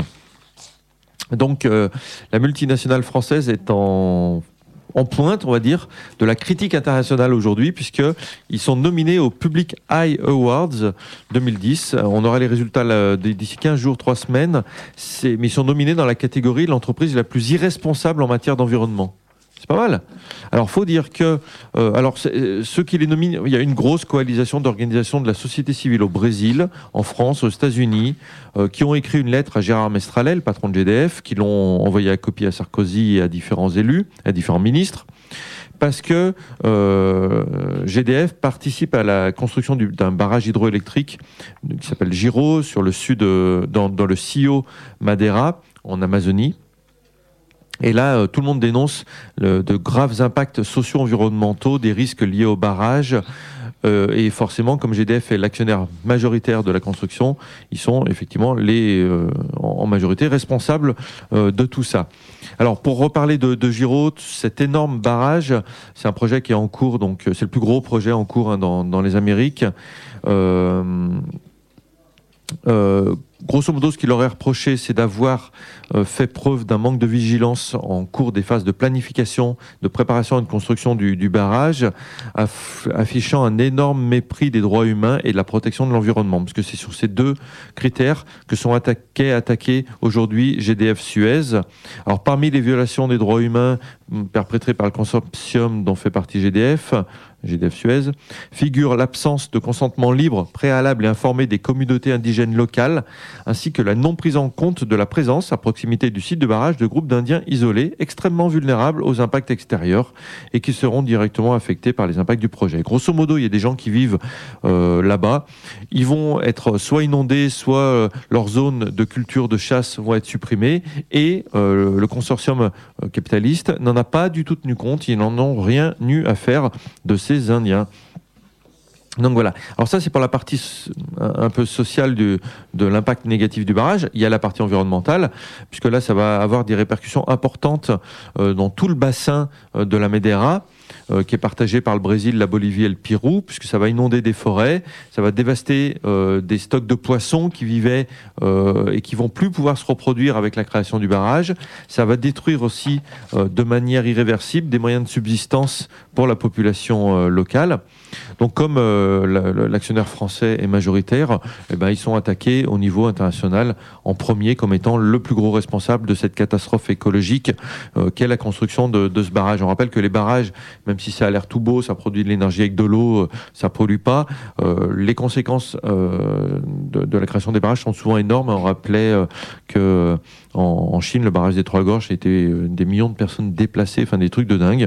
Donc, euh, la multinationale française est en, en pointe, on va dire, de la critique internationale aujourd'hui, puisqu'ils sont nominés au Public Eye Awards deux mille dix. On aura les résultats là, d'ici quinze jours, trois semaines. C'est, mais ils sont nominés dans la catégorie l'entreprise la plus irresponsable en matière d'environnement. C'est pas mal. Alors, faut dire que, euh, alors, c'est, ceux qui les nominent, il y a une grosse coalition d'organisations de la société civile au Brésil, en France, aux États-Unis, euh, qui ont écrit une lettre à Gérard Mestralet, le patron de G D F, qui l'ont envoyé à copie à Sarkozy et à différents élus, à différents ministres, parce que euh, G D F participe à la construction du, d'un barrage hydroélectrique qui s'appelle Giro, sur le sud, euh, dans, dans le Sio Madeira, en Amazonie. Et là, euh, tout le monde dénonce le, de graves impacts socio-environnementaux, des risques liés au barrage. Euh, et forcément, comme G D F est l'actionnaire majoritaire de la construction, ils sont effectivement les, euh, en majorité responsables euh, de tout ça. Alors, pour reparler de, de Giro, cet énorme barrage, c'est un projet qui est en cours, donc c'est le plus gros projet en cours hein, dans, dans les Amériques. Euh, euh, Grosso modo, ce qu'il leur est reproché, c'est d'avoir euh, fait preuve d'un manque de vigilance en cours des phases de planification, de préparation et de construction du, du barrage, aff- affichant un énorme mépris des droits humains et de la protection de l'environnement. Parce que c'est sur ces deux critères que sont attaqués, attaqués aujourd'hui G D F Suez. Alors, parmi les violations des droits humains perpétrées par le consortium dont fait partie G D F, G D F Suez, figure l'absence de consentement libre, préalable et informé des communautés indigènes locales, ainsi que la non prise en compte de la présence à proximité du site de barrage de groupes d'Indiens isolés, extrêmement vulnérables aux impacts extérieurs et qui seront directement affectés par les impacts du projet. Grosso modo, il y a des gens qui vivent euh, là-bas. Ils vont être soit inondés, soit euh, leurs zones de culture de chasse vont être supprimées et euh, le consortium euh, capitaliste n'en a pas du tout tenu compte. Ils n'en ont rien eu à faire de ces Indiens. Donc voilà. Alors ça, c'est pour la partie un peu sociale du, de l'impact négatif du barrage. Il y a la partie environnementale, puisque là, ça va avoir des répercussions importantes euh, dans tout le bassin euh, de la Madeira, euh, qui est partagé par le Brésil, la Bolivie et le Pérou, puisque ça va inonder des forêts, ça va dévaster euh, des stocks de poissons qui vivaient euh, et qui vont plus pouvoir se reproduire avec la création du barrage. Ça va détruire aussi euh, de manière irréversible des moyens de subsistance pour la population euh, locale. Donc comme euh, l'actionnaire français est majoritaire, eh ben, ils sont attaqués au niveau international en premier comme étant le plus gros responsable de cette catastrophe écologique euh, qu'est la construction de, de ce barrage. On rappelle que les barrages, même si ça a l'air tout beau, ça produit de l'énergie avec de l'eau, ça ne pollue pas, euh, les conséquences euh, de, de la création des barrages sont souvent énormes. On rappelait euh, que en, en Chine, le barrage des Trois Gorges, c'était euh, des millions de personnes déplacées, enfin des trucs de dingue.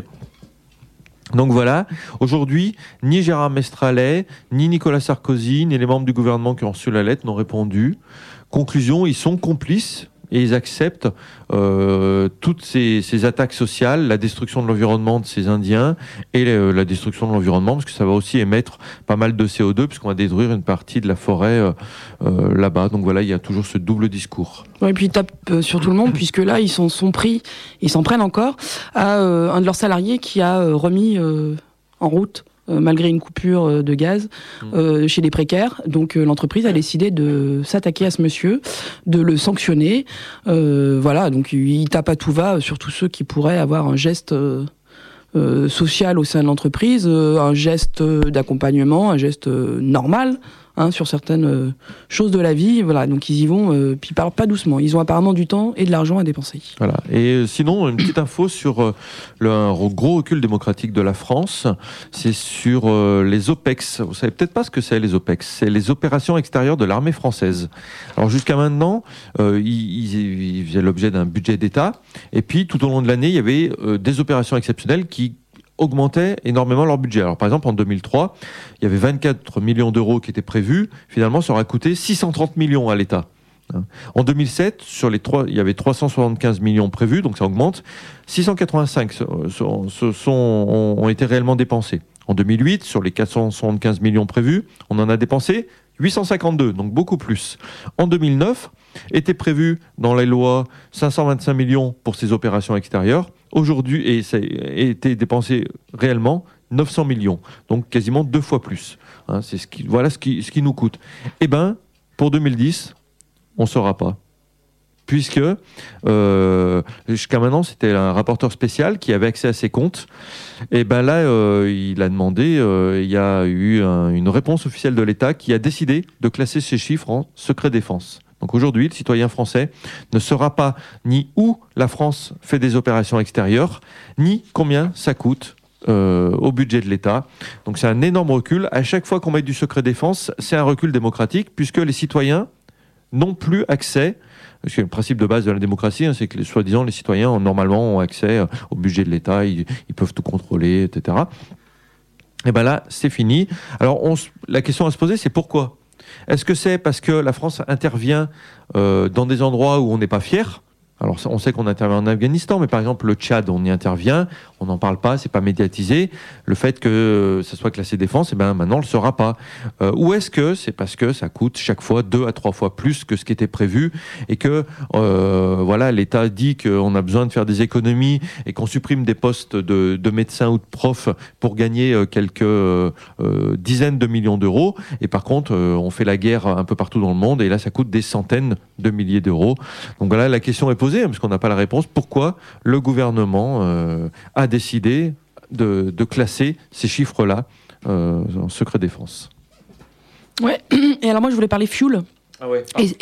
Donc voilà, aujourd'hui, ni Gérard Mestralet, ni Nicolas Sarkozy, ni les membres du gouvernement qui ont reçu la lettre n'ont répondu. Conclusion, ils sont complices et ils acceptent euh, toutes ces, ces attaques sociales, la destruction de l'environnement de ces Indiens et euh, la destruction de l'environnement, parce que ça va aussi émettre pas mal de C O deux, puisqu'on va détruire une partie de la forêt euh, euh, là-bas. Donc voilà, il y a toujours ce double discours. Ouais, et puis ils tapent euh, sur tout le monde, puisque là, ils s'en sont pris, ils s'en prennent encore à euh, un de leurs salariés qui a euh, remis euh, en route Euh, malgré une coupure euh, de gaz euh, chez les précaires. Donc euh, l'entreprise a décidé de s'attaquer à ce monsieur, de le sanctionner. Euh, voilà, donc il tape à tout va sur tous ceux qui pourraient avoir un geste euh, euh, social au sein de l'entreprise, euh, un geste d'accompagnement, un geste euh, normal. Hein, sur certaines euh, choses de la vie, voilà, donc ils y vont, euh, puis ils parlent pas doucement. Ils ont apparemment du temps et de l'argent à dépenser. Voilà. Et euh, sinon, une petite info sur euh, le un gros recul démocratique de la France, c'est sur euh, les OPEX. Vous savez peut-être pas ce que c'est les OPEX. C'est les opérations extérieures de l'armée française. Alors jusqu'à maintenant, euh, ils, ils, ils faisaient l'objet d'un budget d'État, et puis tout au long de l'année, il y avait euh, des opérations exceptionnelles qui augmentaient énormément leur budget. Alors par exemple en deux mille trois, il y avait vingt-quatre millions d'euros qui étaient prévus, finalement ça aura coûté six cent trente millions à l'État. En deux mille sept, sur les trois, il y avait trois cent soixante-quinze millions prévus, donc ça augmente. six cent quatre-vingt-cinq sont, sont, ont, ont été réellement dépensés. En deux mille huit, sur les quatre cent soixante-quinze millions prévus, on en a dépensé huit cent cinquante-deux, donc beaucoup plus. En deux mille neuf, était prévu dans les lois cinq cent vingt-cinq millions pour ces opérations extérieures. Aujourd'hui, et ça a été dépensé réellement neuf cents millions, donc quasiment deux fois plus. Hein, c'est ce qui, voilà ce qui, ce qui nous coûte. Eh bien, pour deux mille dix, on ne saura pas. Puisque euh, jusqu'à maintenant, c'était un rapporteur spécial qui avait accès à ses comptes. Et bien là, euh, il a demandé, euh, il y a eu un, une réponse officielle de l'État qui a décidé de classer ces chiffres en secret défense. Donc aujourd'hui, le citoyen français ne saura pas ni où la France fait des opérations extérieures, ni combien ça coûte euh, au budget de l'État. Donc c'est un énorme recul. À chaque fois qu'on met du secret défense, c'est un recul démocratique, puisque les citoyens n'ont plus accès. Parce que le principe de base de la démocratie, hein, c'est que, soi-disant, les citoyens, normalement, ont accès au budget de l'État, ils, ils peuvent tout contrôler, et cetera. Et bien là, c'est fini. Alors, on, la question à se poser, c'est pourquoi ? Est-ce que c'est parce que la France intervient euh, dans des endroits où on n'est pas fier ? Alors, on sait qu'on intervient en Afghanistan, mais par exemple, le Tchad, on y intervient, on n'en parle pas, c'est pas médiatisé. Le fait que ça soit classé défense, eh ben, maintenant, on ne le sera pas. Euh, ou est-ce que c'est parce que ça coûte chaque fois deux à trois fois plus que ce qui était prévu et que euh, voilà, l'État dit qu'on a besoin de faire des économies et qu'on supprime des postes de, de médecins ou de profs pour gagner quelques euh, dizaines de millions d'euros. Et par contre, euh, on fait la guerre un peu partout dans le monde et là, ça coûte des centaines de milliers d'euros. Donc voilà, la question est posée, parce qu'on n'a pas la réponse. Pourquoi le gouvernement euh, a décidé de, de classer ces chiffres-là euh, en secret défense ? Ouais, et alors moi je voulais parler fuel ah ouais. et, et foot.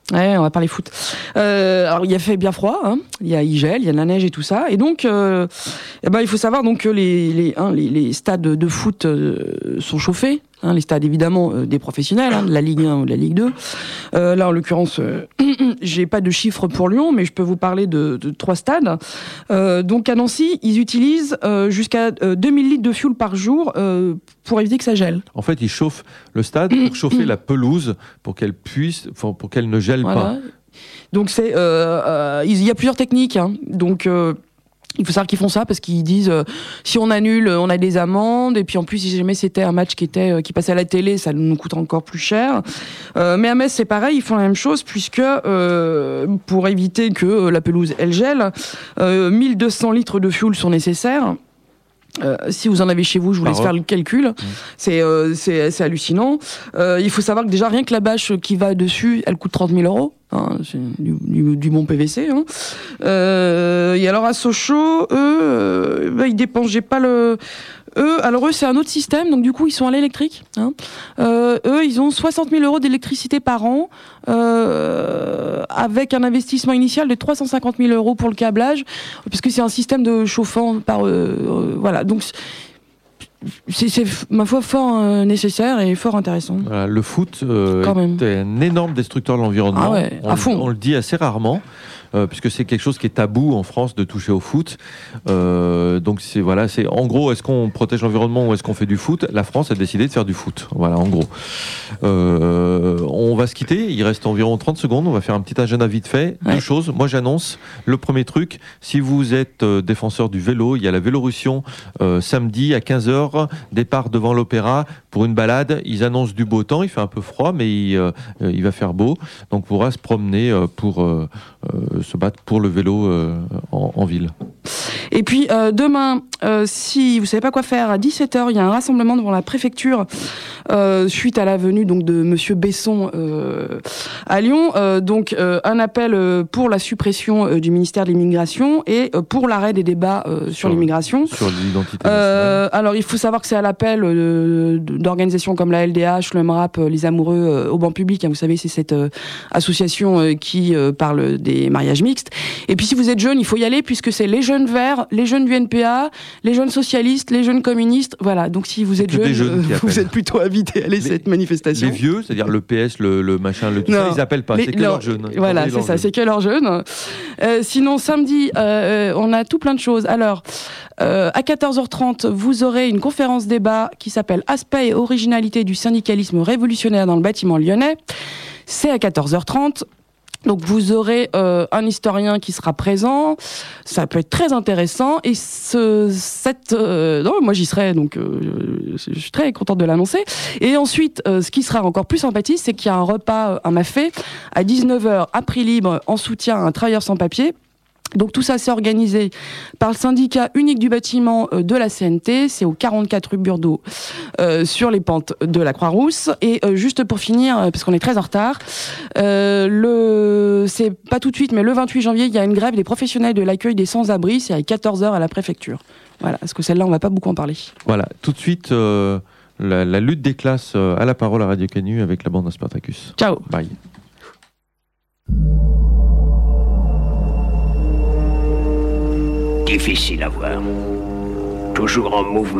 Ouais, on va parler foot. Euh, alors, il a fait bien froid, hein. Il y a il gèle, il y a de la neige et tout ça. Et donc, euh, eh ben, il faut savoir donc que les, les, hein, les, les stades de foot euh, sont chauffés. Hein, les stades, évidemment, euh, des professionnels, hein, de la Ligue un ou de la Ligue deux. Euh, là, en l'occurrence, euh, j'ai pas de chiffres pour Lyon, mais je peux vous parler de, de trois stades. Euh, donc, à Nancy, ils utilisent euh, jusqu'à euh, deux mille litres de fuel par jour euh, pour éviter que ça gèle. En fait, ils chauffent le stade pour chauffer la pelouse, pour qu'elle puisse, pour qu'elle ne gèle voilà. pas. Donc, c'est, euh, euh, il y a plusieurs techniques. Hein. Donc, euh, il faut savoir qu'ils font ça parce qu'ils disent euh, si on annule, on a des amendes. Et puis en plus, si jamais c'était un match qui était euh, qui passait à la télé, ça nous coûte encore plus cher. Euh, mais à Metz, c'est pareil, ils font la même chose puisque euh, pour éviter que euh, la pelouse elle gèle, euh, mille deux cents litres de fuel sont nécessaires. Euh, si vous en avez chez vous, je vous laisse faire le calcul. Mmh. C'est, euh, c'est, c'est hallucinant. Euh, il faut savoir que déjà, rien que la bâche qui va dessus, elle coûte trente mille euros. Hein, c'est du, du, du bon P V C. Hein. Euh, et alors à Sochaux, eux, euh, bah, ils dépensent, j'ai pas le... Eux, alors eux, c'est un autre système, donc du coup, ils sont à l'électrique. Hein. Euh, eux, ils ont soixante mille euros d'électricité par an, euh, avec un investissement initial de trois cent cinquante mille euros pour le câblage, puisque c'est un système de chauffant par... Euh, euh, voilà, donc... C'est, c'est, ma foi, fort euh, nécessaire et fort intéressant. Voilà, le foot euh, est un énorme destructeur de l'environnement. Ah ouais, à on, fond. on le dit assez rarement. Euh, puisque c'est quelque chose qui est tabou en France de toucher au foot. Euh, donc c'est voilà, c'est en gros, est-ce qu'on protège l'environnement ou est-ce qu'on fait du foot ? La France a décidé de faire du foot. Voilà, en gros. Euh, on va se quitter. Il reste environ trente secondes. On va faire un petit agenda vite fait. Ouais. Deux choses. Moi, j'annonce le premier truc. Si vous êtes euh, défenseur du vélo, il y a la Vélorussion euh, samedi à quinze heures. Départ devant l'Opéra pour une balade. Ils annoncent du beau temps. Il fait un peu froid, mais il, euh, il va faire beau. Donc, on pourra se promener euh, pour euh, euh, se battre pour le vélo euh, en, en ville. Et puis euh, demain, euh, si vous savez pas quoi faire, à dix-sept heures, il y a un rassemblement devant la préfecture euh, suite à la venue donc de Monsieur Besson euh, à Lyon. Euh, donc euh, un appel euh, pour la suppression euh, du ministère de l'immigration et euh, pour l'arrêt des débats euh, sur, sur l'immigration. Sur l'identité euh, alors il faut savoir que c'est à l'appel euh, d'organisations comme la L D H, le M R A P, euh, les Amoureux euh, au banc public. Hein, vous savez, c'est cette euh, association euh, qui euh, parle des mariages mixtes. Et puis si vous êtes jeune, il faut y aller puisque c'est les jeunes verts, les jeunes du N P A, les jeunes socialistes, les jeunes communistes. Voilà, donc si vous êtes jeune, euh, vous êtes plutôt invité à aller à cette manifestation. Les vieux, c'est-à-dire le P S, le, le machin, le tout non, ça, ils appellent pas, les, c'est que leurs jeunes. Voilà, c'est ça, jeunes. C'est que leurs jeunes. Euh, sinon, samedi, euh, on a tout plein de choses. Alors, euh, à quatorze heures trente, vous aurez une conférence débat qui s'appelle « Aspect et originalité du syndicalisme révolutionnaire dans le bâtiment lyonnais ». C'est à quatorze heures trente. Donc vous aurez euh, un historien qui sera présent, ça peut être très intéressant. Et ce, cette, euh, non, moi j'y serai, donc euh, je suis très contente de l'annoncer. Et ensuite, euh, ce qui sera encore plus sympathique, c'est qu'il y a un repas, un mafé à dix-neuf heures à prix libre en soutien à un travailleur sans papier. Donc tout ça, c'est organisé par le syndicat unique du bâtiment de la C N T. C'est au quarante-quatre rue Burdeau, euh, sur les pentes de la Croix-Rousse. Et euh, juste pour finir, parce qu'on est très en retard, euh, le... c'est pas tout de suite, mais le vingt-huit janvier, il y a une grève des professionnels de l'accueil des sans-abri. C'est à quatorze heures à la préfecture. Voilà, parce que celle-là, on va pas beaucoup en parler. Voilà, tout de suite, euh, la, la lutte des classes euh, à la parole à Radio Canu avec la bande à Spartacus. Ciao. Bye. Difficile à voir. Toujours en mouvement.